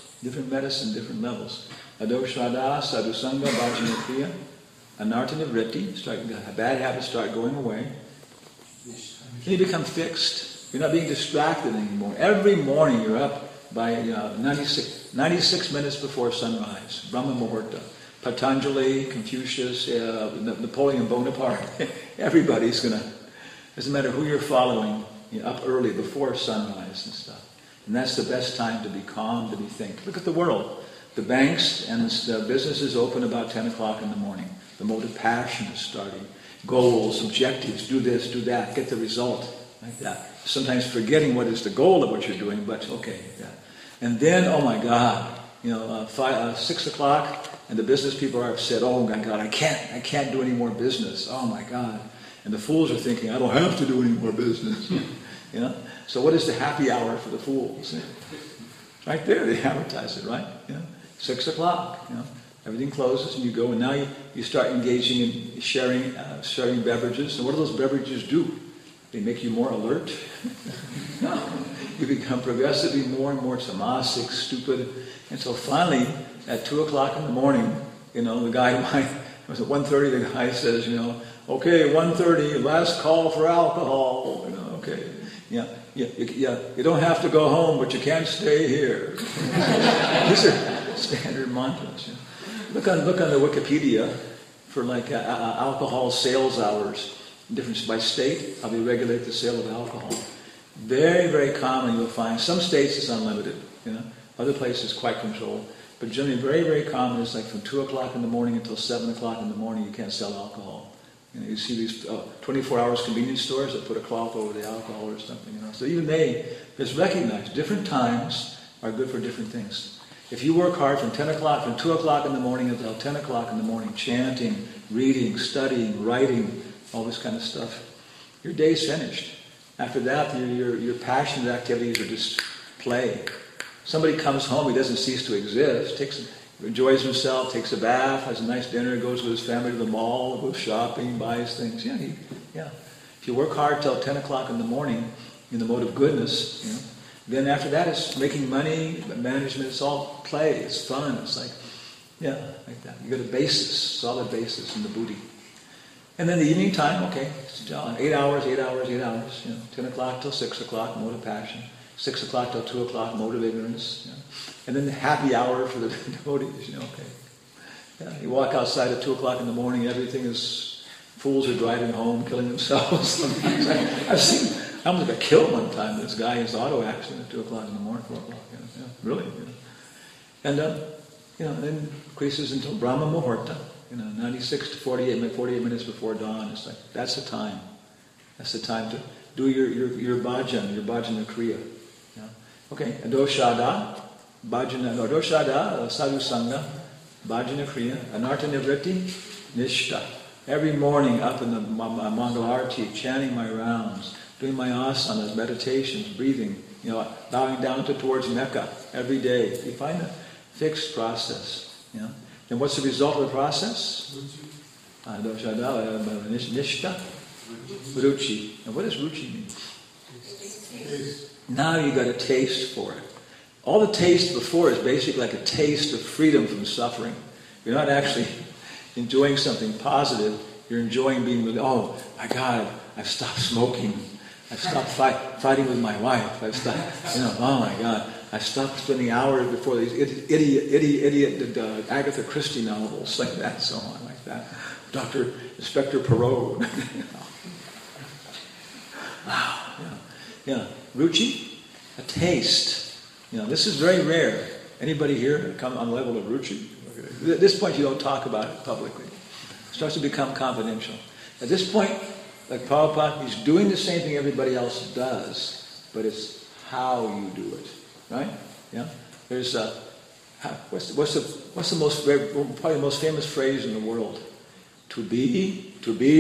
Adoshada, Sadhusanga, Bhajana Kriya, Anartha Nivritti, bad habits start going away. Then you become fixed. You're not being distracted anymore. Every morning you're up by 96 minutes before sunrise, Brahma Muhurta. Patanjali, Confucius, Napoleon Bonaparte, everybody's going to, doesn't matter who you're following, up early before sunrise and stuff. And that's the best time to be calm, to be think. Look at the world. The banks and the businesses open about 10 o'clock in the morning. The mode of passion is starting. Goals, objectives, do this, do that, get the result, like that. Sometimes forgetting what is the goal of what you're doing, but okay. And then, oh my God, 6 o'clock, and the business people are upset. Oh my God, I can't do any more business. Oh my God. And the fools are thinking, I don't have to do any more business. So what is the happy hour for the fools? Right there, they advertise it, right? 6 o'clock, everything closes and you go, and now you start engaging in sharing beverages. And what do those beverages do? They make you more alert? No. You become progressively more and more tamasic, stupid. And so finally, at 2 o'clock in the morning, the guy, it was at 1:30, the guy says, okay, 1:30, last call for alcohol. Okay. You don't have to go home, but you can't stay here. These are standard mantras. Look on the Wikipedia for alcohol sales hours, difference by state, how they regulate the sale of alcohol. Very, very common. You'll find some states it's unlimited. Other places quite controlled. But generally, very, very common is from 2 o'clock in the morning until 7 o'clock in the morning. You can't sell alcohol. You see these 24 hours convenience stores that put a cloth over the alcohol or something. So even they just recognize different times are good for different things. If you work hard from 2 o'clock in the morning until 10 o'clock in the morning, chanting, reading, studying, writing, all this kind of stuff, your day's finished. After that, your passionate activities are just play. Somebody comes home, he doesn't cease to exist, enjoys himself, takes a bath, has a nice dinner, goes with his family to the mall, goes shopping, buys things. If you work hard till 10 o'clock in the morning in the mode of goodness, then after that it's making money, management, it's all play, it's fun, it's like that. You got a basis, solid basis in the buddhi. And then the evening time, okay, it's 8 hours, 10 o'clock till 6 o'clock, mode of passion. 6 o'clock till 2 o'clock, mode of ignorance. And then the happy hour for the devotees, okay. You walk outside at 2 o'clock in the morning, everything is, fools are driving home, killing themselves. I almost got killed one time, this guy in his auto accident at 2 o'clock in the morning, 4 o'clock. Really. And then increases until Brahma Muhurta, 96 to 48 minutes before dawn. It's that's the time. That's the time to do your bhajan, your bhajana kriya. Okay, Adoshada, Sadhusanga, Bhajana Kriya, Anartha Nivritti, Nishta. Every morning up in the Mangalarti, chanting my rounds, doing my asanas, meditations, breathing, bowing down towards Mecca every day. You find a fixed process. And what's the result of the process? Nishta, ruchi. And what does ruchi mean? Now you got a taste for it. All the taste before is basically like a taste of freedom from suffering. You're not actually enjoying something positive. You're enjoying being with, oh my God, I've stopped smoking. I've stopped fighting with my wife. I've stopped, oh my God, I've stopped spending hours before these idiot Agatha Christie novels, like that, so on, like that. Dr. Inspector Perot. Wow, yeah. Ruchi, a taste. This is very rare. Anybody here come on the level of ruchi? Okay. At this point, you don't talk about it publicly. It starts to become confidential. At this point, like Prabhupada, he's doing the same thing everybody else does, but it's how you do it, right? Yeah. There's what's the most probably the most famous phrase in the world? To be.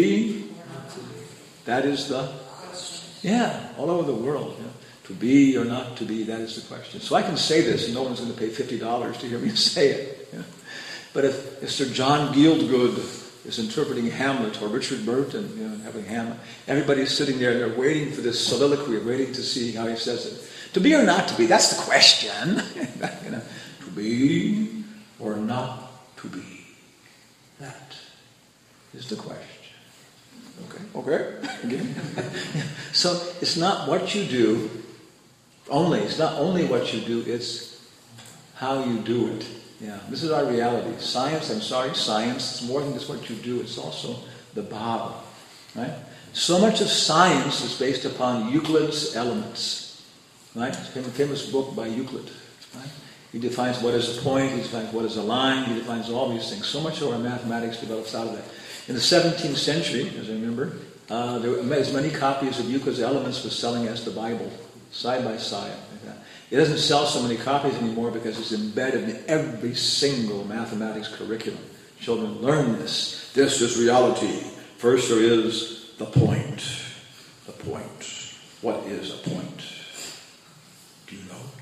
That is the all over the world. Yeah. To be or not to be, that is the question. So I can say this, and no one's going to pay $50 to hear me say it. Yeah. But if Sir John Gielgud is interpreting Hamlet, or Richard Burton, having Hamlet, everybody's sitting there and they're waiting for this soliloquy, waiting to see how he says it. To be or not to be, that's the question. To be or not to be. That is the question. Okay? Again. So it's not what you do only. It's not only what you do, it's how you do it. Yeah, this is our reality. Science, it's more than just what you do, it's also the bhava. Right? So much of science is based upon Euclid's Elements. Right? It's a famous book by Euclid. Right? He defines what is a point, he defines what is a line, he defines all these things. So much of our mathematics develops out of that. In the 17th century, as I remember, there were as many copies of Euclid's Elements was selling as the Bible, side by side. Like that. It doesn't sell so many copies anymore because it's embedded in every single mathematics curriculum. Children learn this. This is reality. First there is the point. The point. What is a point? Do you know?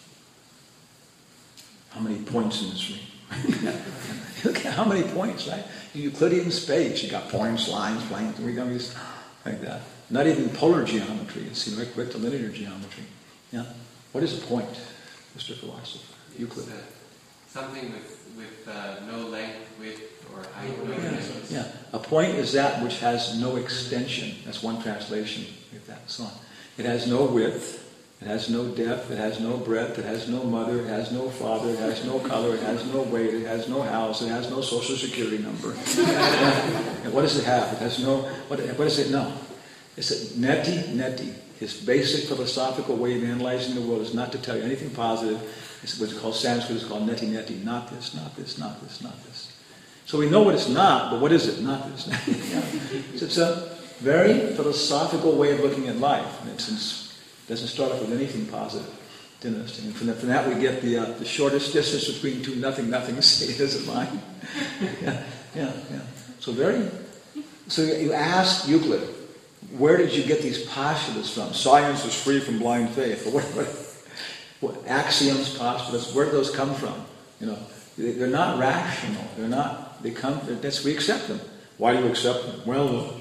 How many points in this ring? Look at how many points, right? Euclidean space, you got points, lines, planes, like that. Not even polar geometry, it's rectilinear geometry. Yeah. What is a point, Mr. Philosopher? Euclid. Something with no length, width, or height. No dimensions. Yeah. A point is that which has no extension. That's one translation. Like that. So on. It has no width. It has no depth, it has no breadth, it has no mother, it has no father, it has no color, it has no weight, it has no house, it has no social security number. And what does it have? It has no, what does it know? It's a neti. His basic philosophical way of analyzing the world is not to tell you anything positive. It's what's called Sanskrit, is called neti. Not this, not this, not this, not this. So we know what it's not, but what is it? Not this. So it's a very philosophical way of looking at life. And it doesn't start off with anything positive. It's interesting. And from that we get the shortest distance between two nothing states of mind. Yeah. So you ask Euclid, where did you get these postulates from? Science is free from blind faith. What axioms, postulates, where do those come from? They're not rational. We accept them. Why do you accept them? Well,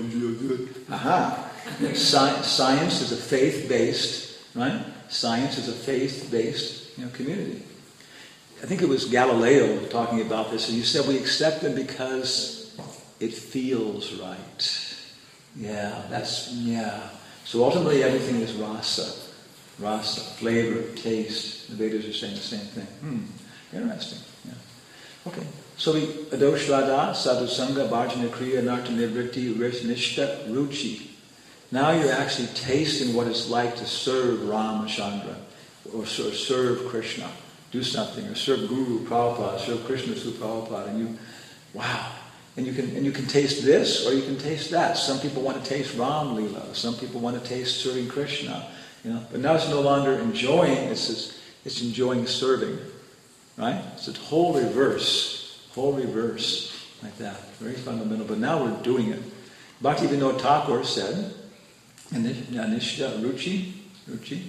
Science is a faith-based, right? Science is a faith-based, community. I think it was Galileo talking about this, and he said we accept them because it feels right. So ultimately everything is rasa, flavor, taste. The Vedas are saying the same thing. Interesting. Yeah. Okay. So we adoshrada, sadhusanga, bhajana kriya, narta nivritti, nishta, ruchi. Now you're actually tasting what it's like to serve Ramachandra, or serve Krishna, do something, or serve Guru Prabhupada, serve Krishna through Prabhupada, and you can taste this or you can taste that. Some people want to taste Ram Leela, some people want to taste serving Krishna, But now it's no longer enjoying; it's enjoying serving, right? It's a whole reverse like that, very fundamental. But now we're doing it. Bhaktivinoda Thakur said. Nishta Ruchi,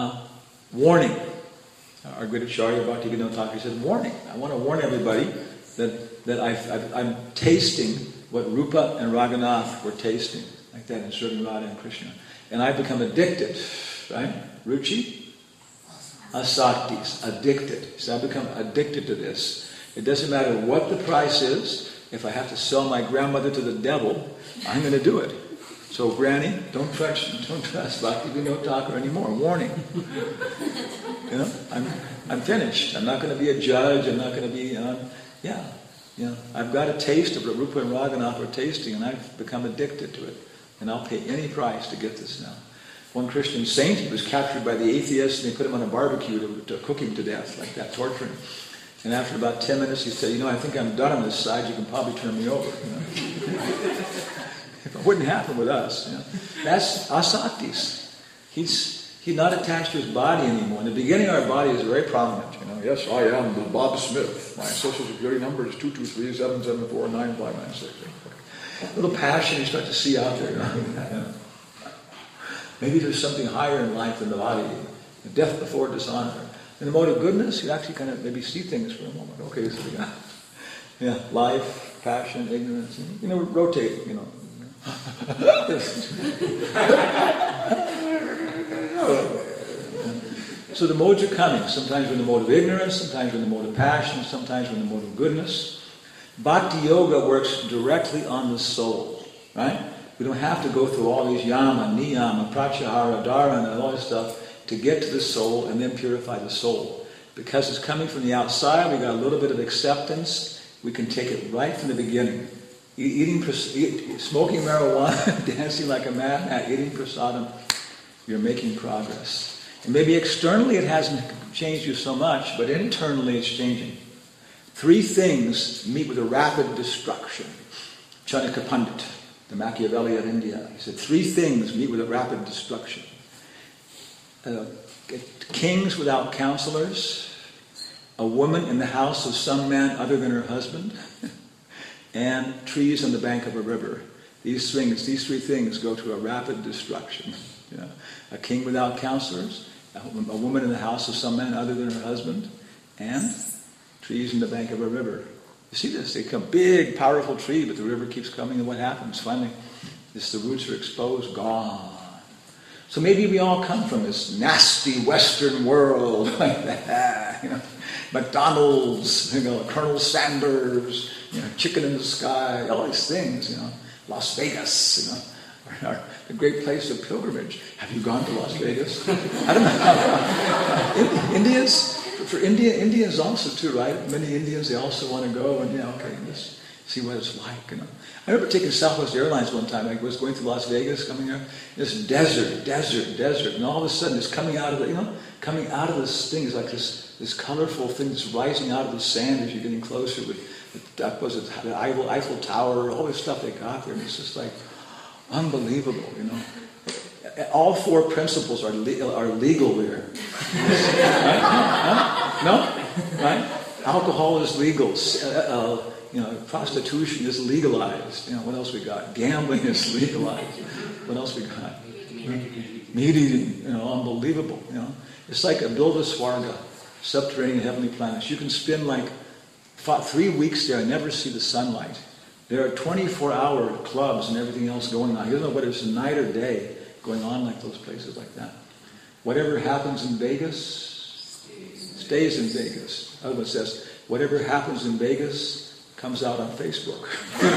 warning. Our great Acharya Bhaktivinoda Thakur said, warning. I want to warn everybody, that I'm tasting what Rupa and Raghunath were tasting, like that in serving Radha and Krishna. And I've become addicted, right? Ruchi? Asaktis, addicted. So I've become addicted to this. It doesn't matter what the price is. If I have to sell my grandmother to the devil, I'm going to do it. So, Granny, don't trust Bhakti Vinod Thakur anymore. Warning. You know, I'm finished. I'm not going to be a judge. I'm not going to be, I've got a taste of what Rupa and Raghunath are tasting, and I've become addicted to it. And I'll pay any price to get this now. One Christian saint was captured by the atheists, and they put him on a barbecue to cook him to death, like that, torturing. And after about 10 minutes, he said, I think I'm done on this side. You can probably turn me over. It wouldn't happen with us. That's asaktis. He's not attached to his body anymore. In the beginning, our body is very prominent. Yes, I am Bob Smith. My social security number is 223-774-9596. A little passion you start to see out there. Maybe there's something higher in life than the body. Death before dishonor. In the mode of goodness, you actually kind of maybe see things for a moment. Okay, so we got life, passion, ignorance, rotate, So the modes are coming. Sometimes we're in the mode of ignorance, sometimes we're in the mode of passion, sometimes we're in the mode of goodness. Bhakti Yoga works directly on the soul, right? We don't have to go through all these yama, niyama, pratyahara, dharana, and all this stuff to get to the soul and then purify the soul. Because it's coming from the outside, we got a little bit of acceptance, we can take it right from the beginning. Smoking marijuana, dancing like a madman, eating prasadam, you're making progress. And maybe externally it hasn't changed you so much, but internally it's changing. 3 things meet with a rapid destruction. Chanakya Pandit, the Machiavelli of India, he said 3 things meet with a rapid destruction. Kings without counselors, a woman in the house of some man other than her husband, and trees on the bank of a river. These 3 things go to a rapid destruction. A king without counselors, a woman in the house of some man other than her husband, and trees in the bank of a river. You see this? They become big, powerful tree, but the river keeps coming, and what happens? Finally, the roots are exposed, gone. So maybe we all come from this nasty Western world like that. McDonald's, Colonel Sanders, chicken in the sky, all these things. Las Vegas, the great place of pilgrimage. Have you gone to Las Vegas? I don't know. For Indians also too, right? Many Indians, they also want to go and just see what it's like. I remember taking Southwest Airlines one time. I was going through Las Vegas, coming here. This desert, and all of a sudden, it's coming out of this thing. It's like this colorful thing that's rising out of the sand as you're getting closer. With the Eiffel Tower, all this stuff they got there, and it's just like unbelievable. All 4 principles are legal there. Right? No? Right? Alcohol is legal. Prostitution is legalized. What else we got? Gambling is legalized. What else we got? Meat eating. Unbelievable. It's like a Bilvaswarga, subterranean heavenly planets. You can spend 3 weeks there and never see the sunlight. There are 24-hour clubs and everything else going on. You don't know whether it's night or day going on like those places like that. Whatever happens in Vegas stays in Vegas. Other one says, whatever happens in Vegas comes out on Facebook.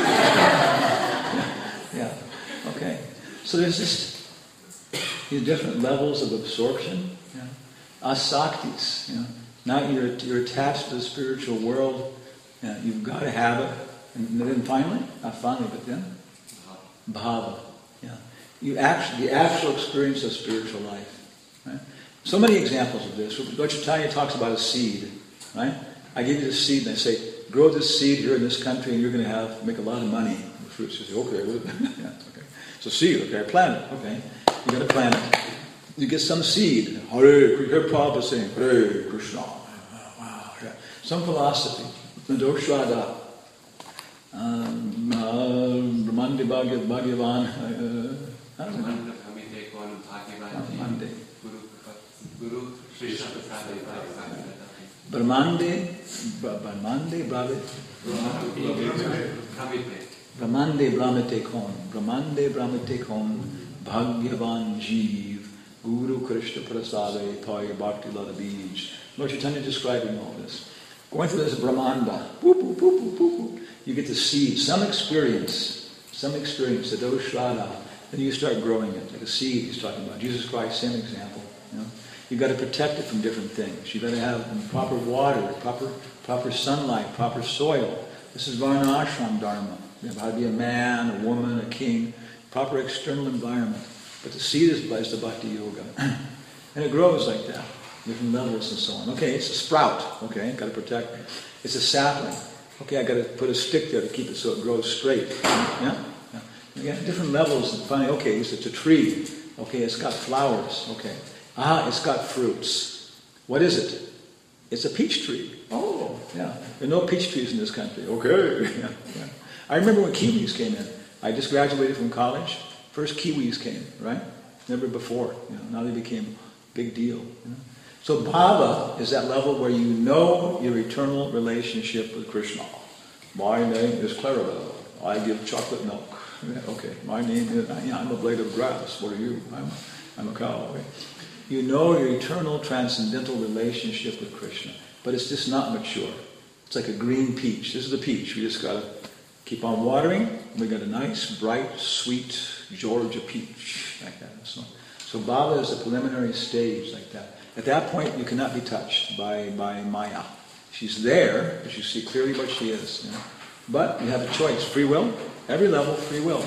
Yeah. Okay. So there's these different levels of absorption. Asaktis. Now you're attached to the spiritual world. You've got to have it. And then finally, not finally, but then, bhava. The actual experience of spiritual life. Right? So many examples of this. Lord Chaitanya talks about a seed. Right? I give you the seed and I say, grow this seed here in this country and you're going to make a lot of money. The fruits. You say, okay. Okay. So seed, okay, I plant it. Okay. You're going to plant it. You get some seed. Hare, you hear Prabhupada saying, Hare Krishna. Wow. Yeah. Some philosophy. Nadoshwada. Brahmandi Bhagavan. Brahmandi Brahmande Brahmate Kon Bhagyavan Jeev Guru Krishna Prasade Toy Bhakti Lata Bij. Lord Chaitanya describing all this. Going through this Brahmanda, you get to see some experience, the Doshvada, then you start growing it, like a seed he's talking about. Jesus Christ, same example. You've got to protect it from different things. You've got to have proper water, proper sunlight, proper soil. This is Varna Ashram Dharma. You have how to be a man, a woman, a king, proper external environment. But the seed is blessed, the Bhakti Yoga. And it grows like that, different levels and so on. Okay, it's a sprout. Okay, got to protect it. It's a sapling. Okay, I got to put a stick there to keep it so it grows straight. Yeah? You got different levels and finally, okay, it's a tree. Okay, it's got flowers. Okay. It's got fruits. What is it? It's a peach tree. Oh, yeah. There are no peach trees in this country. Okay. Yeah. I remember when kiwis came in. I just graduated from college. First kiwis came, right? Never before. Now they became a big deal. So bhava is that level where you know your eternal relationship with Krishna. My name is Clarabelle. I give chocolate milk. Okay. My name is, I'm a blade of grass. What are you? I'm a cow. Okay? You know your eternal transcendental relationship with Krishna. But it's just not mature. It's like a green peach. This is a peach. We just got to keep on watering. We got a nice, bright, sweet Georgia peach. Like that. So bhava is a preliminary stage like that. At that point, you cannot be touched by Maya. She's there, but you see clearly what she is. But you have a choice. Free will. Every level, free will.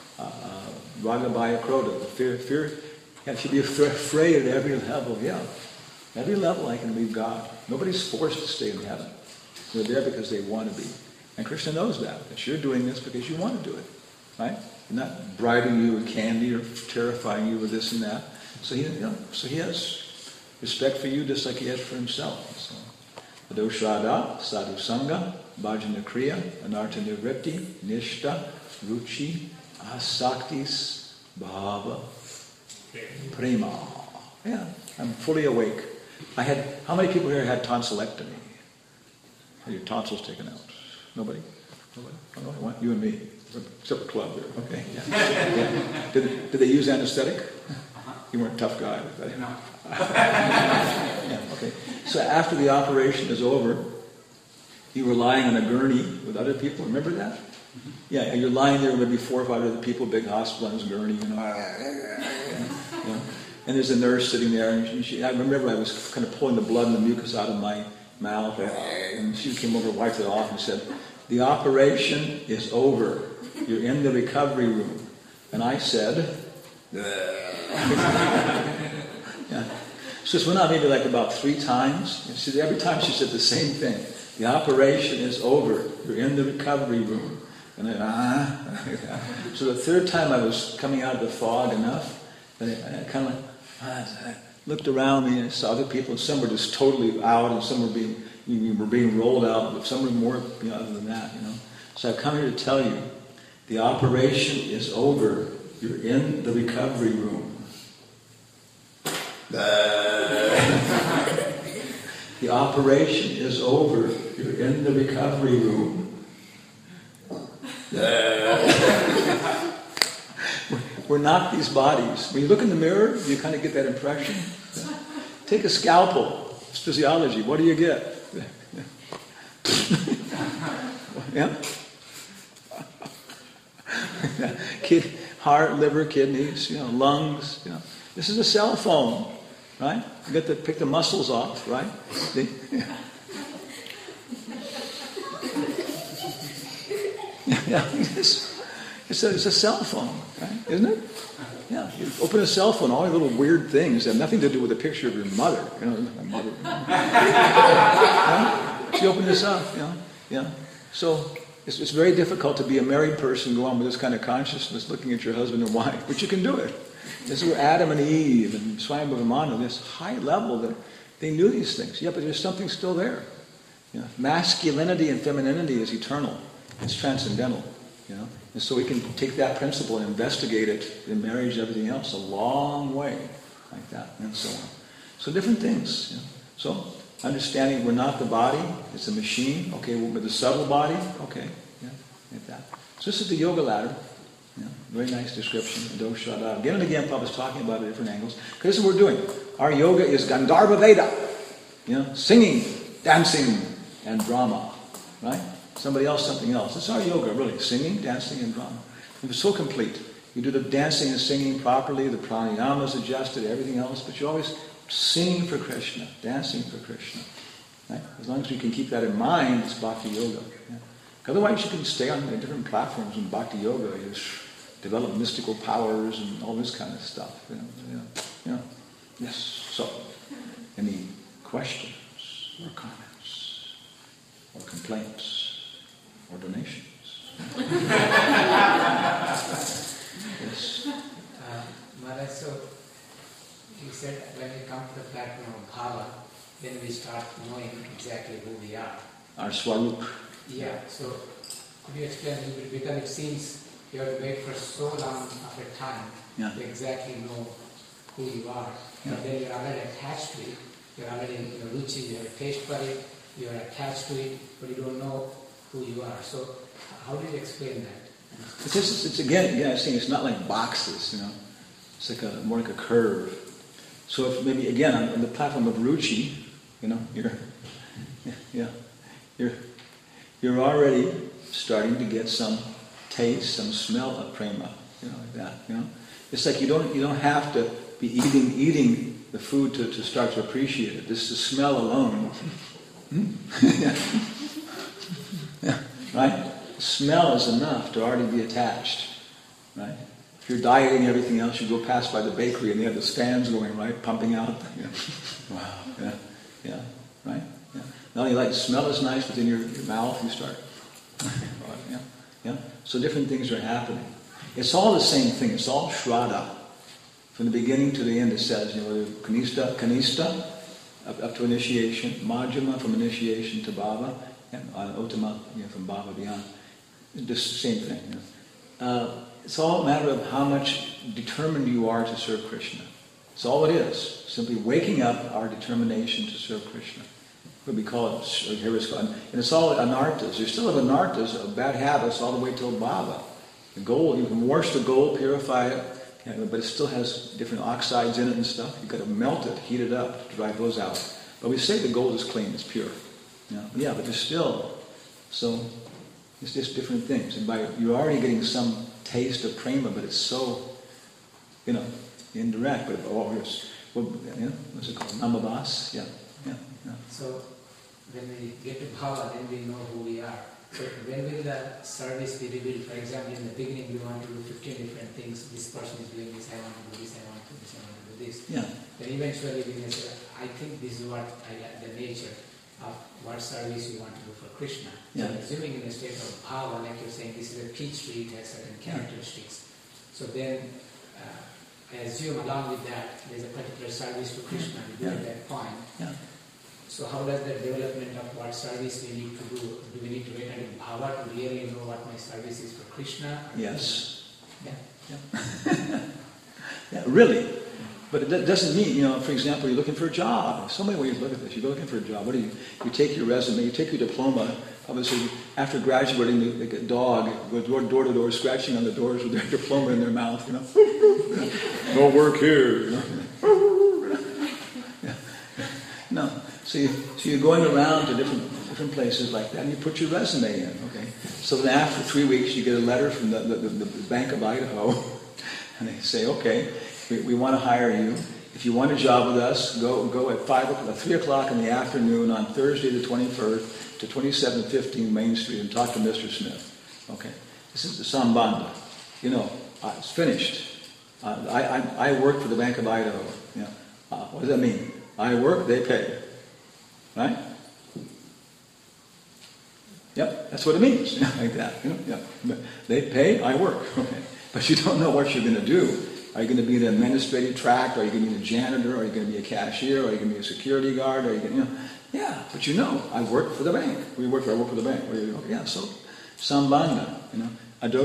Raga, Bhaya, Krodha. The fear. You should be afraid at every level. Yeah. Every level I can leave God. Nobody's forced to stay in heaven. They're there because they want to be. And Krishna knows that you're doing this because you want to do it. Right? He's not bribing you with candy or terrifying you with this and that. So he has respect for you just like he has for himself. So, Adoshrada, Sadhu Sangha, Bhajana Kriya, Anartha Nivritti, Nishta, Ruchi, Asaktis, Bhava, Prema. Yeah, I'm fully awake. How many people here had tonsillectomy? Had your tonsils taken out? Nobody? Oh, you and me. Except for Club here. Okay. Yeah. Did they use anesthetic? You weren't a tough guy. No. Yeah, okay. So after the operation is over, you were lying on a gurney with other people. Remember that? Yeah, and you're lying there with maybe 4 or 5 other people, big hospital on this gurney, And there's a nurse sitting there, and I remember I was kind of pulling the blood and the mucus out of my mouth, and she came over, wiped it off, and said, "The operation is over. You're in the recovery room." And I said, yeah. So this went on maybe like about 3 times. And every time she said the same thing. The operation is over. You're in the recovery room. And So the 3rd time I was coming out of the fog enough that I kind of I looked around me and I saw other people, and some were just totally out, and some were being rolled out, but some were more other than that, So I've come here to tell you, the operation is over. You're in the recovery room. The operation is over. You're in the recovery room. We're not these bodies. When you look in the mirror, you kind of get that impression. Take a scalpel. It's physiology. What do you get? Yeah? Heart, liver, kidneys, lungs. This is a cell phone, right? You got to pick the muscles off, right? It's a cell phone, right? Isn't it? Yeah. You open a cell phone, all these little weird things have nothing to do with a picture of your mother. My mother. So you open this up, Yeah. So it's very difficult to be a married person, go on with this kind of consciousness, looking at your husband and wife, but you can do it. This is where Adam and Eve and Swayambhava, this high level that they knew these things. Yeah, but there's something still there. Masculinity and femininity is eternal. It's transcendental. And so we can take that principle and investigate it in marriage and everything else a long way, like that, and so on. So different things. So understanding we're not the body, it's a machine. Okay, well, with the subtle body, okay, yeah, like that. So this is the yoga ladder. Yeah, very nice description. Doshada. Again and again, Prabhupada's talking about it at different angles. Because this is what we're doing. Our yoga is Gandharva Veda. You know, singing, dancing, and drama. Right? Somebody else, something else. That's our yoga, really. Singing, dancing, and drama. It's so complete. You do the dancing and singing properly, the pranayama's adjusted, everything else, but you're always singing for Krishna, dancing for Krishna. Right? As long as you can keep that in mind, it's bhakti yoga. Yeah. Otherwise, you can stay on different platforms in bhakti yoga. You develop mystical powers and all this kind of stuff. Yes. So, any questions or comments or complaints or donations? Yes. Maharaj, so you said when we come to the platform of bhava, then we start knowing exactly who we are. Our swarup. Yeah, so could you explain a little bit? Because it seems you have to wait for so long of a time to exactly know who you are. Yeah. And then you're already attached to it. You're already in your ruchi, you have a taste for it, you're attached to it, but you don't know who you are. So how do you explain that? It's again, I think it's not like boxes, you know. It's like more like a curve. So if maybe again on the platform of ruchi, you know, you're already starting to get some taste, some smell of prema, you know, like that. You know, it's like you don't have to be eating the food to start to appreciate it. This is the smell alone. Yeah. Right? Smell is enough to already be attached. Right? If you're dieting everything else, you go past by the bakery and they have the stands going, right, pumping out. You know. Wow. Yeah. Right? Yeah. Not only like the smell is nice, but in your mouth you start. Yeah. So different things are happening. It's all the same thing. It's all shraddha. From the beginning to the end, it says, you know, kanista up to initiation, majjhima from initiation to bhava, and uttama, you know, from bhava beyond. Just the same thing. You know. It's all a matter of how much determined you are to serve Krishna. It's all it is. Simply waking up our determination to serve Krishna. What we call it, here it's called, and it's all anarthas. You still have anarthas of bad habits all the way till bhava. The gold, you can wash the gold, purify it, but it still has different oxides in it and stuff. You've got to melt it, heat it up to drive those out. But we say the gold is clean, it's pure. You know? Yeah, but there's still, so it's just different things. And you're already getting some taste of prema, but it's so, you know, indirect. But what's it called? Namavas? Yeah. So when we get to bhava, then we know who we are. So when will the service be revealed? For example, in the beginning we want to do 15 different things. This person is doing this, I want to do this, I want to do this, I want to do this. Yeah. Then eventually we may say, I think this is what the nature of what service you want to do for Krishna. Yeah. So assuming in a state of bhava, like you're saying, this is a peach tree, it has certain characteristics. So then I assume along with that, there's a particular service to Krishna. We do at that point. Yeah. So how does the development of what service we need to do? Do we need to wait until bhava to really know what my service is for Krishna? Yes. Yeah. Yeah, really. But it doesn't mean, you know, for example, you're looking for a job. So many ways to look at this. You're looking for a job. What do you take your resume, you take your diploma. Obviously, after graduating, like a dog, go door to door, scratching on the doors with their diploma in their mouth, you know. No work here. You know? Yeah. No. So you're going around to different places like that, and you put your resume in, okay? So then after 3 weeks, you get a letter from the Bank of Idaho, and they say, okay, we want to hire you. If you want a job with us, go at 3 o'clock in the afternoon on Thursday the 21st to 2715 Main Street and talk to Mr. Smith. Okay, this is the Sambandha. You know, it's finished. I work for the Bank of Idaho. Yeah. What does that mean? I work, they pay. Right? Yep, that's what it means. Like that. You know? Yeah. They pay, I work. Okay. But you don't know what you're going to do. Are you going to be an administrative tract? Are you going to be a janitor? Are you going to be a cashier? Are you going to be a security guard? Are you going to, yeah, but you know, I work for the bank. I work for the bank. Yeah, so Sambandha, you know,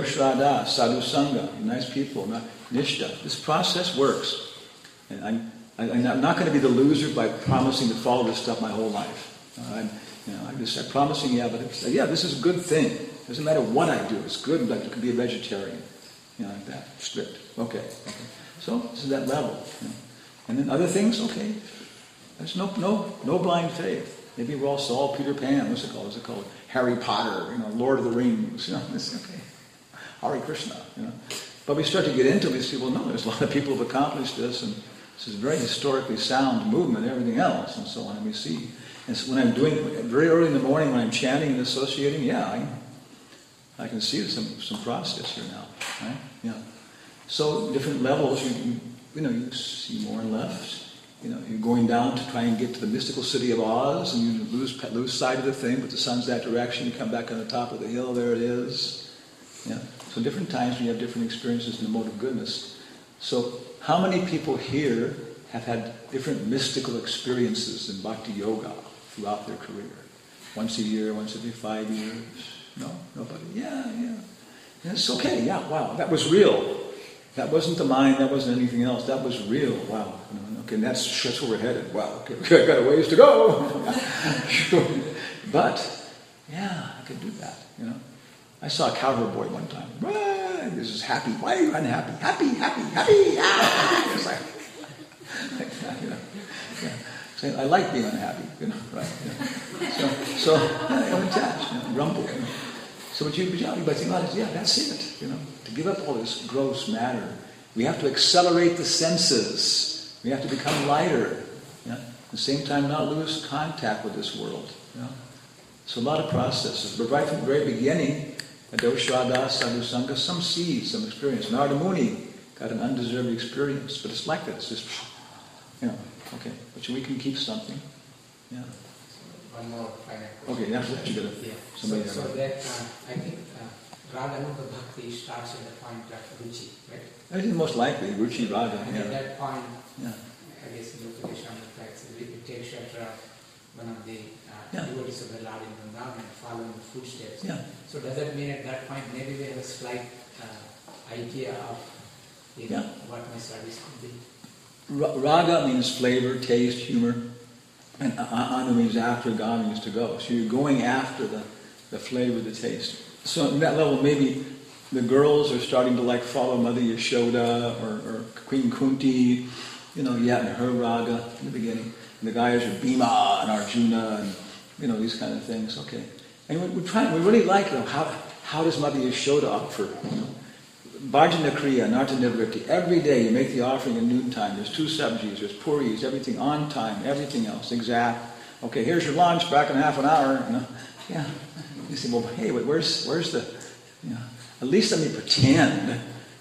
Adoshrada, Sadhu Sangha, nice people, Nishta. This process works. And I'm not going to be the loser by promising to follow this stuff my whole life. I'm promising, this is a good thing. Doesn't matter what I do, it's good. Like you could be a vegetarian, like that, strict. Okay. So this is that level. And then other things, okay. There's no blind faith. Maybe we're all Saul, Peter Pan. What's it called? Harry Potter. Lord of the Rings. It's okay. Hare Krishna. But we start to get into it. We see, well, no, there's a lot of people who have accomplished this, and this is a very historically sound movement, and everything else, and so on. And we see, and so when I'm doing very early in the morning when I'm chanting and associating, I can see some process here now, right? Yeah. So different levels, you see more and less. You're going down to try and get to the mystical city of Oz, and you lose sight of the thing, but the sun's that direction. You come back on the top of the hill, there it is. Yeah. So different times when you have different experiences in the mode of goodness. So how many people here have had different mystical experiences in bhakti yoga throughout their career? Once a year, once every 5 years? No? Nobody? Yeah. It's okay, wow, that was real. That wasn't the mind, that wasn't anything else, that was real, wow. Okay, and that's where we're headed. Wow, okay, I've got a ways to go. But, I could do that, I saw a cowherd boy one time. He was just happy. Why are you unhappy? Happy. It's like that, So I like being unhappy, right? So I'm attached, rumble. So what you by saying, that's it, to give up all this gross matter. We have to accelerate the senses. We have to become lighter. At the same time, not lose contact with this world. So a lot of processes. But right from the very beginning, Adoshrada, Sadhusanga, some seeds, some experience. Narada Muni got an undeserved experience, but it's like that. It's just, okay. But we can keep something. Yeah. One more final question. Okay, after that you got somebody. So that I think Raganuga Bhakti starts at the point of Ruchi, right? I think most likely Ruchi Raga. And at that point, I guess in Upadesha reflects it takes shelter of one of the devotees of the Lord in Vrindavan and following the footsteps. Yeah. So does that mean at that point maybe we have a slight idea of what my service could be? Raga means flavor, taste, humor, and anu means after, ga means to go. So you're going after the flavor, the taste. So at that level, maybe the girls are starting to follow Mother Yashoda or Queen Kunti, in her raga in the beginning. And the guys are Bhima and Arjuna and these kind of things. Okay, and we really like how does Mother Yashoda offer? Bhajana Kriya, Narta Nivritti. Every day you make the offering at noontime. There's 2 sabjis, there's puris, everything on time, everything else, exact. Okay, here's your lunch, back in half an hour. You say, well, hey, where's the, at least let me pretend,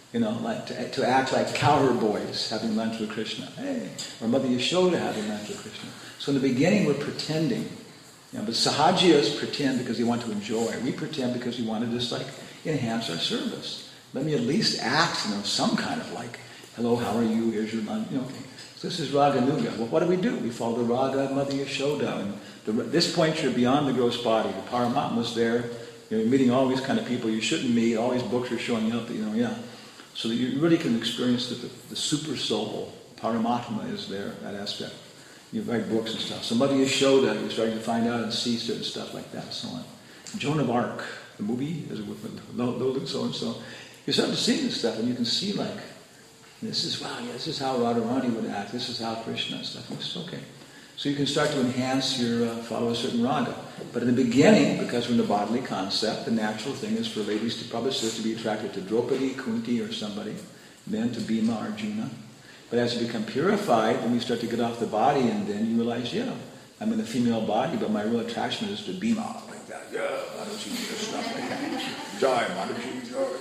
to act like cowherd boys having lunch with Krishna. Hey, or Mother Yashoda having lunch with Krishna. So in the beginning we're pretending. But Sahajiyas pretend because they want to enjoy. We pretend because we want to just enhance our service. Let me at least act, some kind of hello, how are you? Here's your lunch. Okay. So this is Raganuga. Well, what do? We follow the Raga of Mother Yashoda. And at this point, you're beyond the gross body. The Paramatma's there. You're meeting all these kind of people you shouldn't meet. All these books are showing up. So that you really can experience the super soul. Paramatma is there, that aspect. You write books and stuff. So Mother Yashoda, you're starting to find out and see certain stuff like that and so on. Joan of Arc, the movie, is with Lola, so and so. You're starting to see this stuff, and you can see this is how Radharani would act. This is how Krishna and stuff. It's okay. So you can start to enhance follow a certain raga. But in the beginning, because we're in the bodily concept, the natural thing is for ladies to probably to be attracted to Draupadi, Kunti, or somebody, then to Bhima, Arjuna. But as you become purified, then you start to get off the body, and then you realize, I'm in a female body, but my real attachment is to Bhima, like that. Mataji, stuff like that. Jai, Mataji,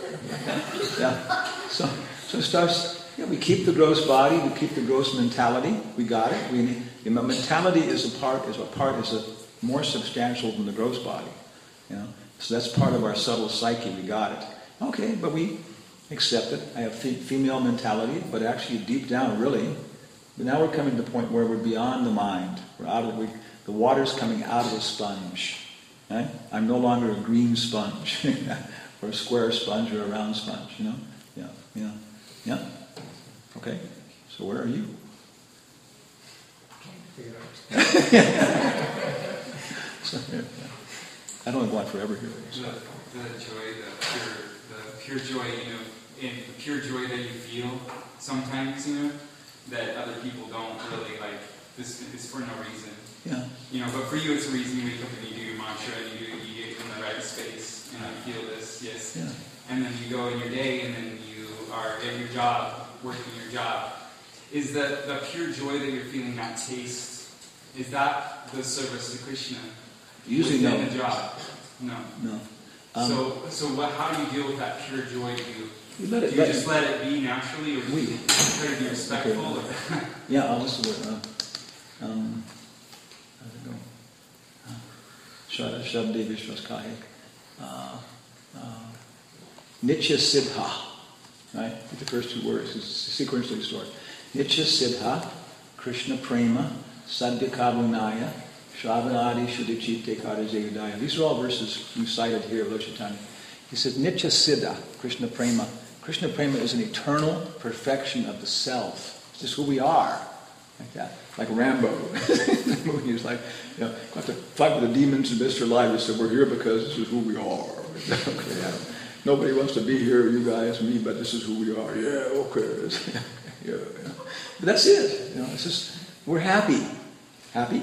So it starts. We keep the gross body, we keep the gross mentality. We got it. Mentality is more substantial than the gross body. So that's part of our subtle psyche. We got it. Okay, but we accept it. I have female mentality, but actually deep down, really. But now we're coming to the point where we're beyond the mind. We're out of the water's coming out of the sponge. Right? I'm no longer a green sponge, or a square sponge, or a round sponge. Yeah. Okay. So where are you? figure out. So, yeah. I don't want to go on forever here. The joy, the pure joy, in the pure joy that you feel sometimes, that other people don't really like. This is for no reason. Yeah. But for you it's a reason. You wake up and you do your mantra and you get in the right space and you feel this, yes. Yeah. And then you go in your day and then you are at your job, working your job. Is that the pure joy that you're feeling, that taste, is that the service to Krishna? Usually no. Within the job? No. No. So how do you deal with that pure joy? Do You let it. you just let it be naturally, or do We- you try to be respectful? Okay. Or Yeah, this is what. How's it go? Shabde Vishwaskaya. Nitya Siddha. Right? The first two words is sequentially stored. Nitya Siddha, Krishna Prema, Sadhya Kabunaya, Shravanadi Shuddhichite Karajayudaya. These are all verses you cited here of Lord Chaitanya. He says, Nitya Siddha, Krishna Prema. Krishna Prema is an eternal perfection of the self. It's just who we are. Like that. Like Rambo. The movie is like, you have to fight with the demons in Mr. Live. He said, we're here because this is who we are. Okay, yeah. Nobody wants to be here, you guys, me, but this is who we are. Yeah, okay. Yeah. But that's it. It's just, we're happy. Happy.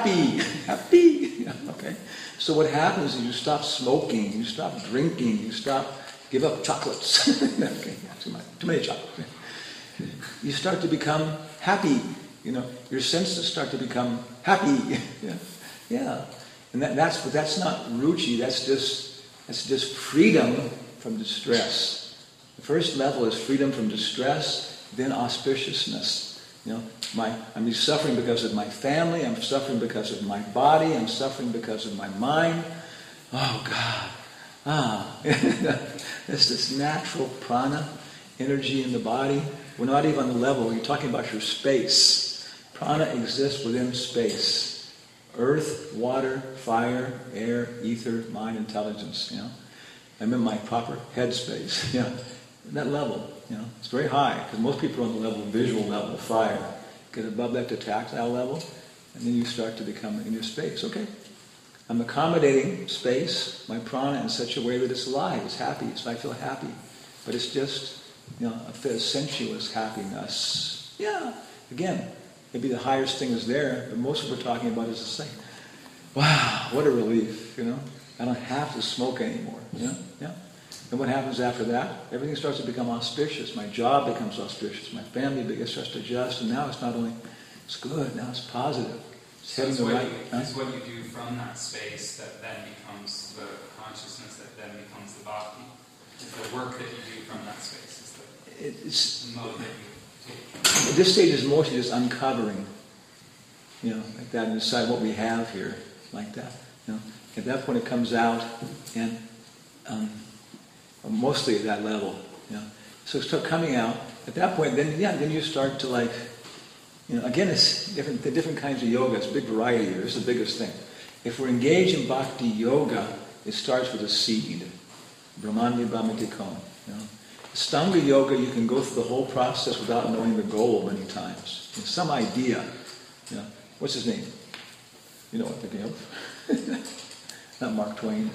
Okay. So what happens is you stop smoking, you stop drinking, you give up chocolates. Okay, too many chocolates. You start to become happy. Your senses start to become happy. Yeah. And that's not ruchi. That's just freedom from distress. The first level is freedom from distress, then auspiciousness. I'm suffering because of my family, I'm suffering because of my body, I'm suffering because of my mind. Oh God. It's this natural prana, energy in the body. We're not even on the level, you're talking about your space. Prana exists within space. Earth, water, fire, air, ether, mind, intelligence. I'm in my proper head space. That level. It's very high because most people are on the level, visual level, fire. Get above that to tactile level, and then you start to become in your space. Okay, I'm accommodating space, my prana, in such a way that it's alive, it's happy, so I feel happy. But it's just, a sensuous happiness. Yeah. Again, maybe the highest thing is there, but most of what we're talking about is the same. Wow, what a relief, I don't have to smoke anymore. Yeah. And what happens after that? Everything starts to become auspicious. My job becomes auspicious. My family starts to adjust. And now it's not only, it's good, now it's positive. It's heading the right. It's what you do from that space that then becomes the consciousness, that then becomes the bhakti. It's the work that you do from that space. It's the mode that you take. At this stage is mostly just uncovering, like that, and decide what we have here, like that. At that point it comes out, and mostly at that level. So it's coming out. At that point, then you start to again, it's different kinds of yoga. It's a big variety here. This is the biggest thing. If we're engaged in bhakti yoga, it starts with a seed. Brahmani Brahmatikom. Stanga yoga, you can go through the whole process without knowing the goal many times. Some idea. What's his name? You know what I'm thinking of? Not Mark Twain.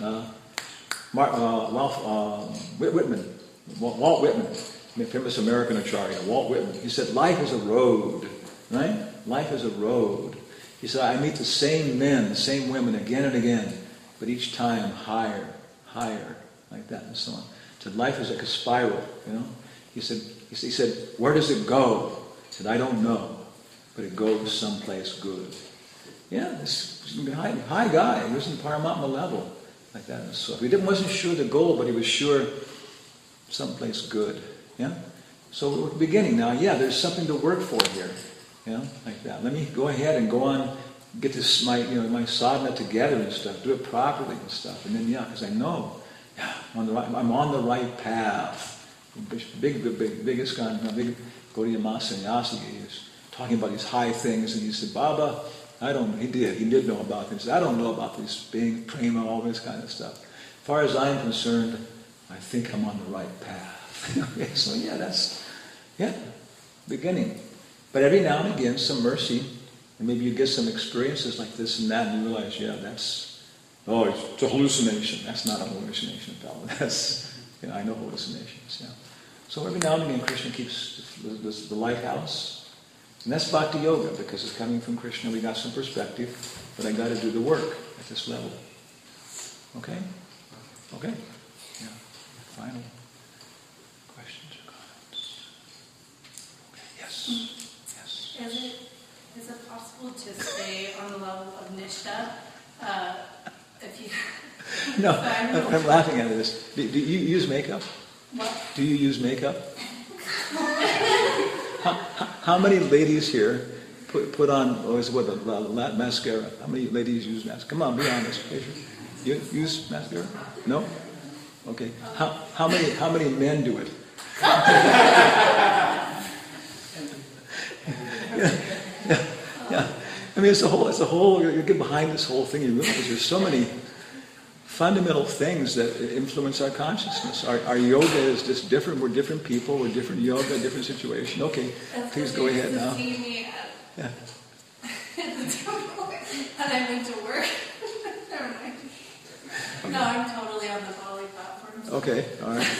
Whitman. Walt Whitman. The famous American Acharya, Walt Whitman. He said, life is a road. Right? Life is a road. He said, I meet the same men, the same women again and again, but each time higher, like that and so on. He said, life is like a spiral, He said, where does it go? He said, I don't know, but it goes someplace good. Yeah, this high guy. He was in Paramatma level, like that and so on. He wasn't sure the goal, but he was sure someplace good. Yeah? So we're beginning now. Yeah, there's something to work for here. Like that. Let me go ahead and go on, get this my sadhana together and stuff, do it properly and stuff. And then because I know, I'm on the right path. Big ISKCON, big Gaudiya Sannyasi is talking about these high things, and he said, Baba, he did know about things. I don't know about this being prema, all this kind of stuff. As far as I'm concerned, I think I'm on the right path. Okay, so that's beginning. But every now and again, some mercy And maybe you get some experiences like this and that, and you realize, yeah, it's a hallucination. That's not a hallucination, pal. That's, I know hallucinations, yeah. So every now and again, Krishna keeps the lighthouse. And that's Bhakti Yoga, because it's coming from Krishna. We got some perspective, but I got to do the work at this level. Okay? Okay? Yeah. Final questions or comments? Okay. Yes. Yes. Is it possible to stay on the level of Nishta if you... No, I'm laughing at this. Do you use makeup? What? Do you use makeup? How many ladies here put on, mascara? How many ladies use mascara? Come on, be honest. You use mascara? No? Okay. How many men do it? Yeah. I mean, it's a whole. You get behind this whole thing, you realize there's so many fundamental things that influence our consciousness. Our yoga is just different. We're different people. We're different yoga, different situation. Okay, please go ahead now. See me Yeah. at the temple, and I went to work. Never mind. No, I'm totally on the Bali platform. So. Okay, all right.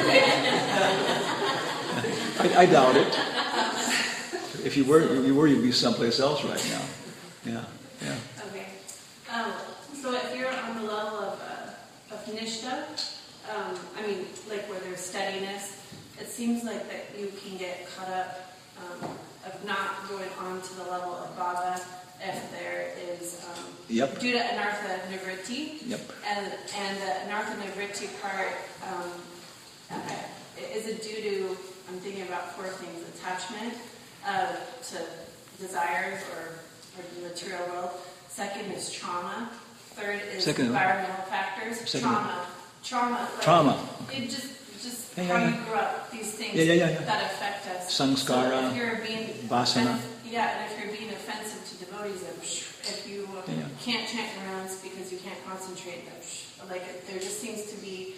I doubt it. If you were, you'd be someplace else right now. Yeah. Okay. So if you're on the level of Nishta, I mean, like where there's steadiness, it seems like that you can get caught up of not going on to the level of Bhava if there is due to Anartha Nivritti. Yep. And the Anartha Nivritti part, is it due to, I'm thinking about 4 things: attachment to desires or the material world. Second is trauma. Third is environmental factors. Trauma. Okay. It just how you grew up. These things that affect us. Samskara. So if you're being Vasana. and if you're being offensive to devotees, if you can't chant your rounds because you can't concentrate, there just seems to be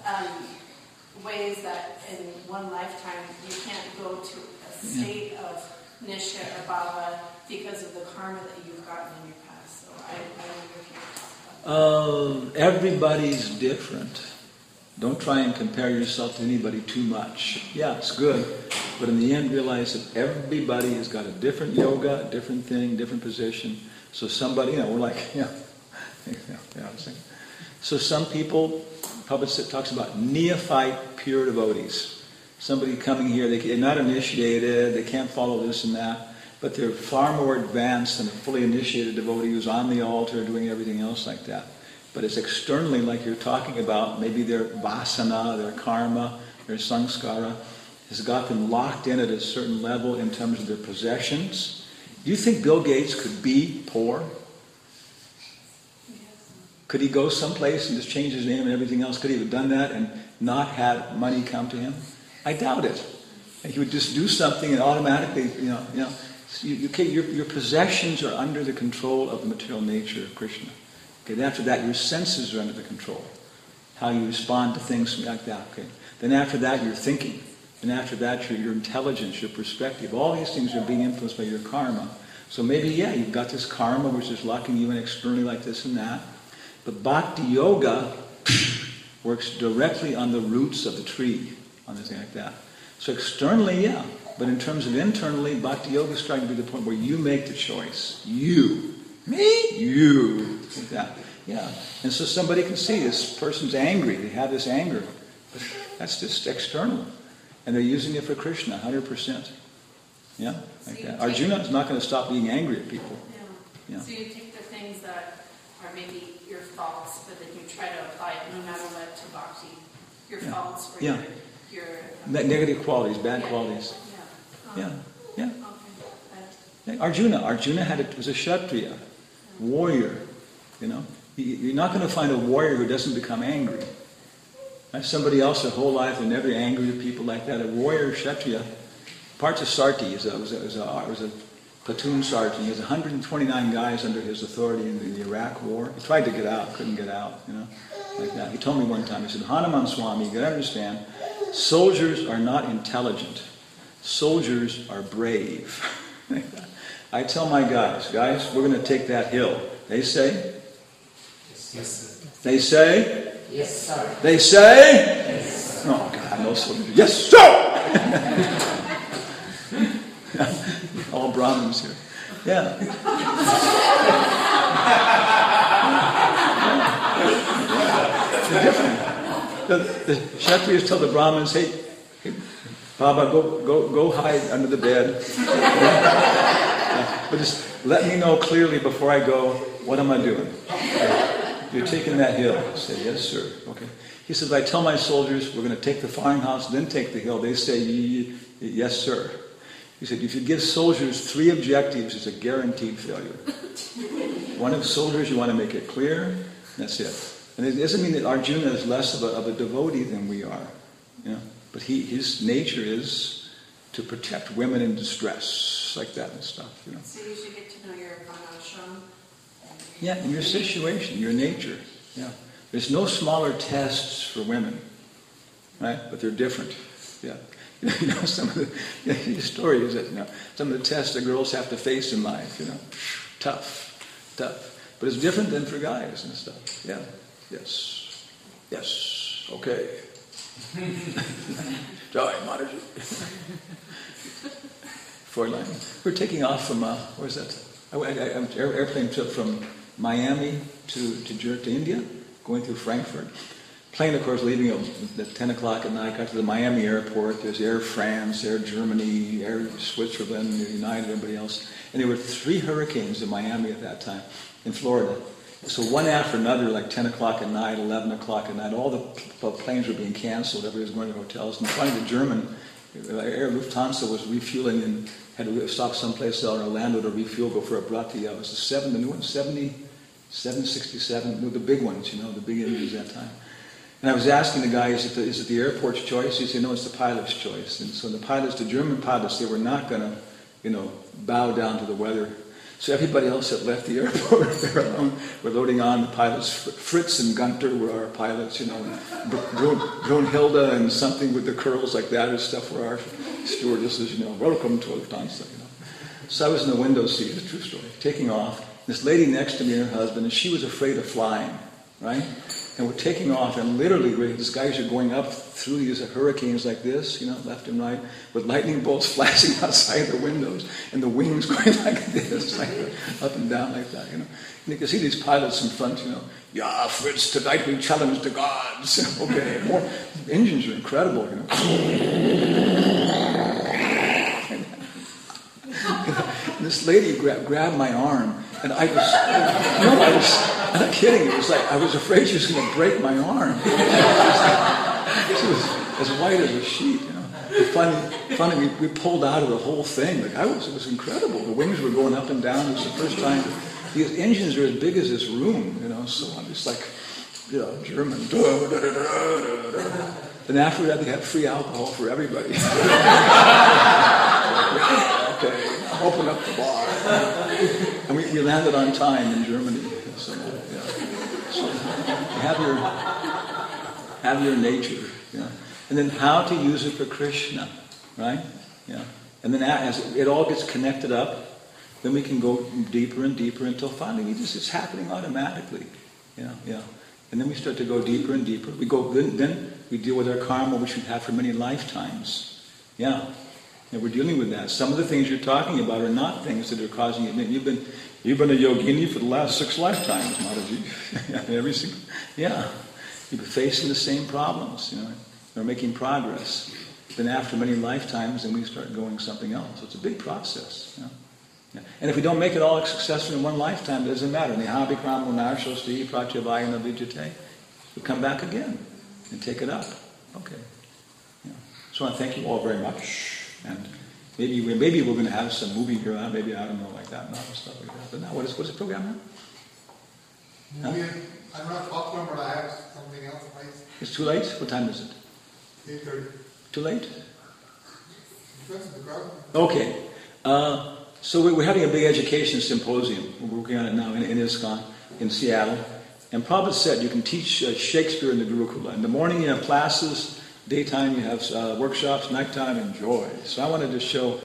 ways that in one lifetime you can't go to a state of Nishta or Bhava because of the karma that you've gotten in your past. So I wonder if you could talk about that. Everybody's different. Don't try and compare yourself to anybody too much. Yeah, it's good, but in the end realize that everybody has got a different yoga, a different thing, different position. So somebody, we're like, So some people, Prabhupada talks about neophyte pure devotees. Somebody coming here, they're not initiated, they can't follow this and that, but they're far more advanced than a fully initiated devotee who's on the altar doing everything else like that. But it's externally, like you're talking about, maybe their vasana, their karma, their samskara has got them locked in at a certain level in terms of their possessions. Do you think Bill Gates could be poor? Could he go someplace and just change his name and everything else? Could he have done that and not have money come to him? I doubt it. And he would just do something and automatically, your possessions are under the control of the material nature of Krishna. Okay, then after that, your senses are under the control. How you respond to things like that. Okay. Then after that, your thinking. And after that, your intelligence, your perspective. All these things are being influenced by your karma. So maybe, you've got this karma which is locking you in externally like this and that. But Bhakti Yoga works directly on the roots of the tree, on this thing like that. So externally, but in terms of internally, Bhakti Yoga is starting to be the point where you make the choice. You. Me? You. Like that. Yeah. And so somebody can see this person's angry. They have this anger. But that's just external. And they're using it for Krishna, 100%. Yeah? Like that. Arjuna is not going to stop being angry at people. Yeah. So you take the things that are maybe your faults, but then you try to apply it no matter what to bhakti. Your faults or your negative qualities, bad qualities. Yeah. Okay. Arjuna was a Kshatriya, warrior. You're not going to find a warrior who doesn't become angry. Somebody else their whole life, they're never angry at people like that. A warrior Kshatriya, Parthasarthi was a platoon sergeant. He has 129 guys under his authority in the Iraq War. He tried to get out, couldn't get out, like that. He told me one time, he said, Hanuman Swami, you got to understand, soldiers are not intelligent. Soldiers are brave. I tell my guys, we're going to take that hill. They say? Yes, sir. They say? Yes, sir. They say? Yes. Oh, God, no soldiers. Yes, sir! All Brahmins here. Yeah. They're different. The Kshatriyas tell the Brahmins, hey, Baba, go hide under the bed. But just let me know clearly before I go, what am I doing? You're taking that hill. I say, yes, sir. Okay. He says, I tell my soldiers, we're going to take the farmhouse, then take the hill. They say, yes, sir. He said, if you give soldiers 3 objectives, it's a guaranteed failure. One of soldiers, you want to make it clear, that's it. And it doesn't mean that Arjuna is less of a devotee than we are, you know. But his nature is to protect women in distress, like that and stuff, you know. So you should get to know your Varnashram. Yeah, in your situation, your nature. Yeah, there's no smaller tests for women, right? But they're different. Yeah, you know, some of the stories that some of the tests that girls have to face in life. You know, tough. But it's different than for guys and stuff. Yeah. Yes. Okay. Jai Mataji. We're taking off from where's that? Airplane trip from Miami to India, going through Frankfurt. Plane, of course, leaving at 10 o'clock at night. Got to the Miami airport. There's Air France, Air Germany, Air Switzerland, United, everybody else. And there were 3 hurricanes in Miami at that time, in Florida. So one after another, like 10 o'clock at night, 11 o'clock at night, all the planes were being canceled. Everybody was going to hotels. And finally, the German Air Lufthansa was refueling and had to stop someplace in Orlando to refuel, go for a Bratiya. It was the new one, 767, the big ones, you know, the big engines that time. And I was asking the guy, is it the airport's choice? He said, no, it's the pilot's choice. And so the German pilots, they were not going to, you know, bow down to the weather. So everybody else had left the airport. They were alone. We're loading on. The pilots, Fritz and Gunter were our pilots, you know. Brunhilde and something with the curls like that and stuff were our stewardesses, you know. Welcome to Lufthansa, you know. So I was in the window seat, it's a true story, taking off. This lady next to me and her husband, and she was afraid of flying, right? And we're taking off, and literally, these guys are going up through these hurricanes like this, you know, left and right, with lightning bolts flashing outside the windows, and the wings going like this, like up and down like that, you know. And you can see these pilots in front, you know. Yeah, Fritz, tonight we challenge the gods. Okay, more engines are incredible, you know. And this lady grabbed my arm, and I'm not kidding, it was like, I was afraid she was going to break my arm. She was as white as a sheet, you know. And finally we pulled out of the whole thing. Like, it was incredible. The wings were going up and down. It was the first time. These engines are as big as this room, you know, so I'm just like, you know, German. And after that, they had free alcohol for everybody. Okay, open up the bar. And we landed on time in Germany. So, yeah. So have your nature, you know. And then how to use it for Krishna, right? Yeah. And then as it all gets connected up, then we can go deeper and deeper until finally it's happening automatically, you know. Yeah. And then we start to go deeper and deeper. Then we deal with our karma, which we've had for many lifetimes. Yeah. And we're dealing with that. Some of the things you're talking about are not things that are causing it. You've been a yogini for the last 6 lifetimes, Mataji. Every single, yeah. You've been facing the same problems, you know. We're making progress. Then after many lifetimes, then we start going something else. So it's a big process. You know? Yeah. And if we don't make it all successful in one lifetime, it doesn't matter. We come back again and take it up. Okay. Yeah. So I want to thank you all very much. And maybe we're going to have some movie here, maybe, I don't know, like that, and stuff like that. But now, what's the program now? Movie, I'm not popcorn, but I have something else, please. It's too late? What time is it? 8:30. Too late? Depends on the crowd. Okay. So we're having a big education symposium. We're working on it now in ISKCON in Seattle. And Prabhupada said you can teach Shakespeare in the Gurukula. In the morning you have classes, daytime you have workshops, nighttime enjoy. So I wanted to show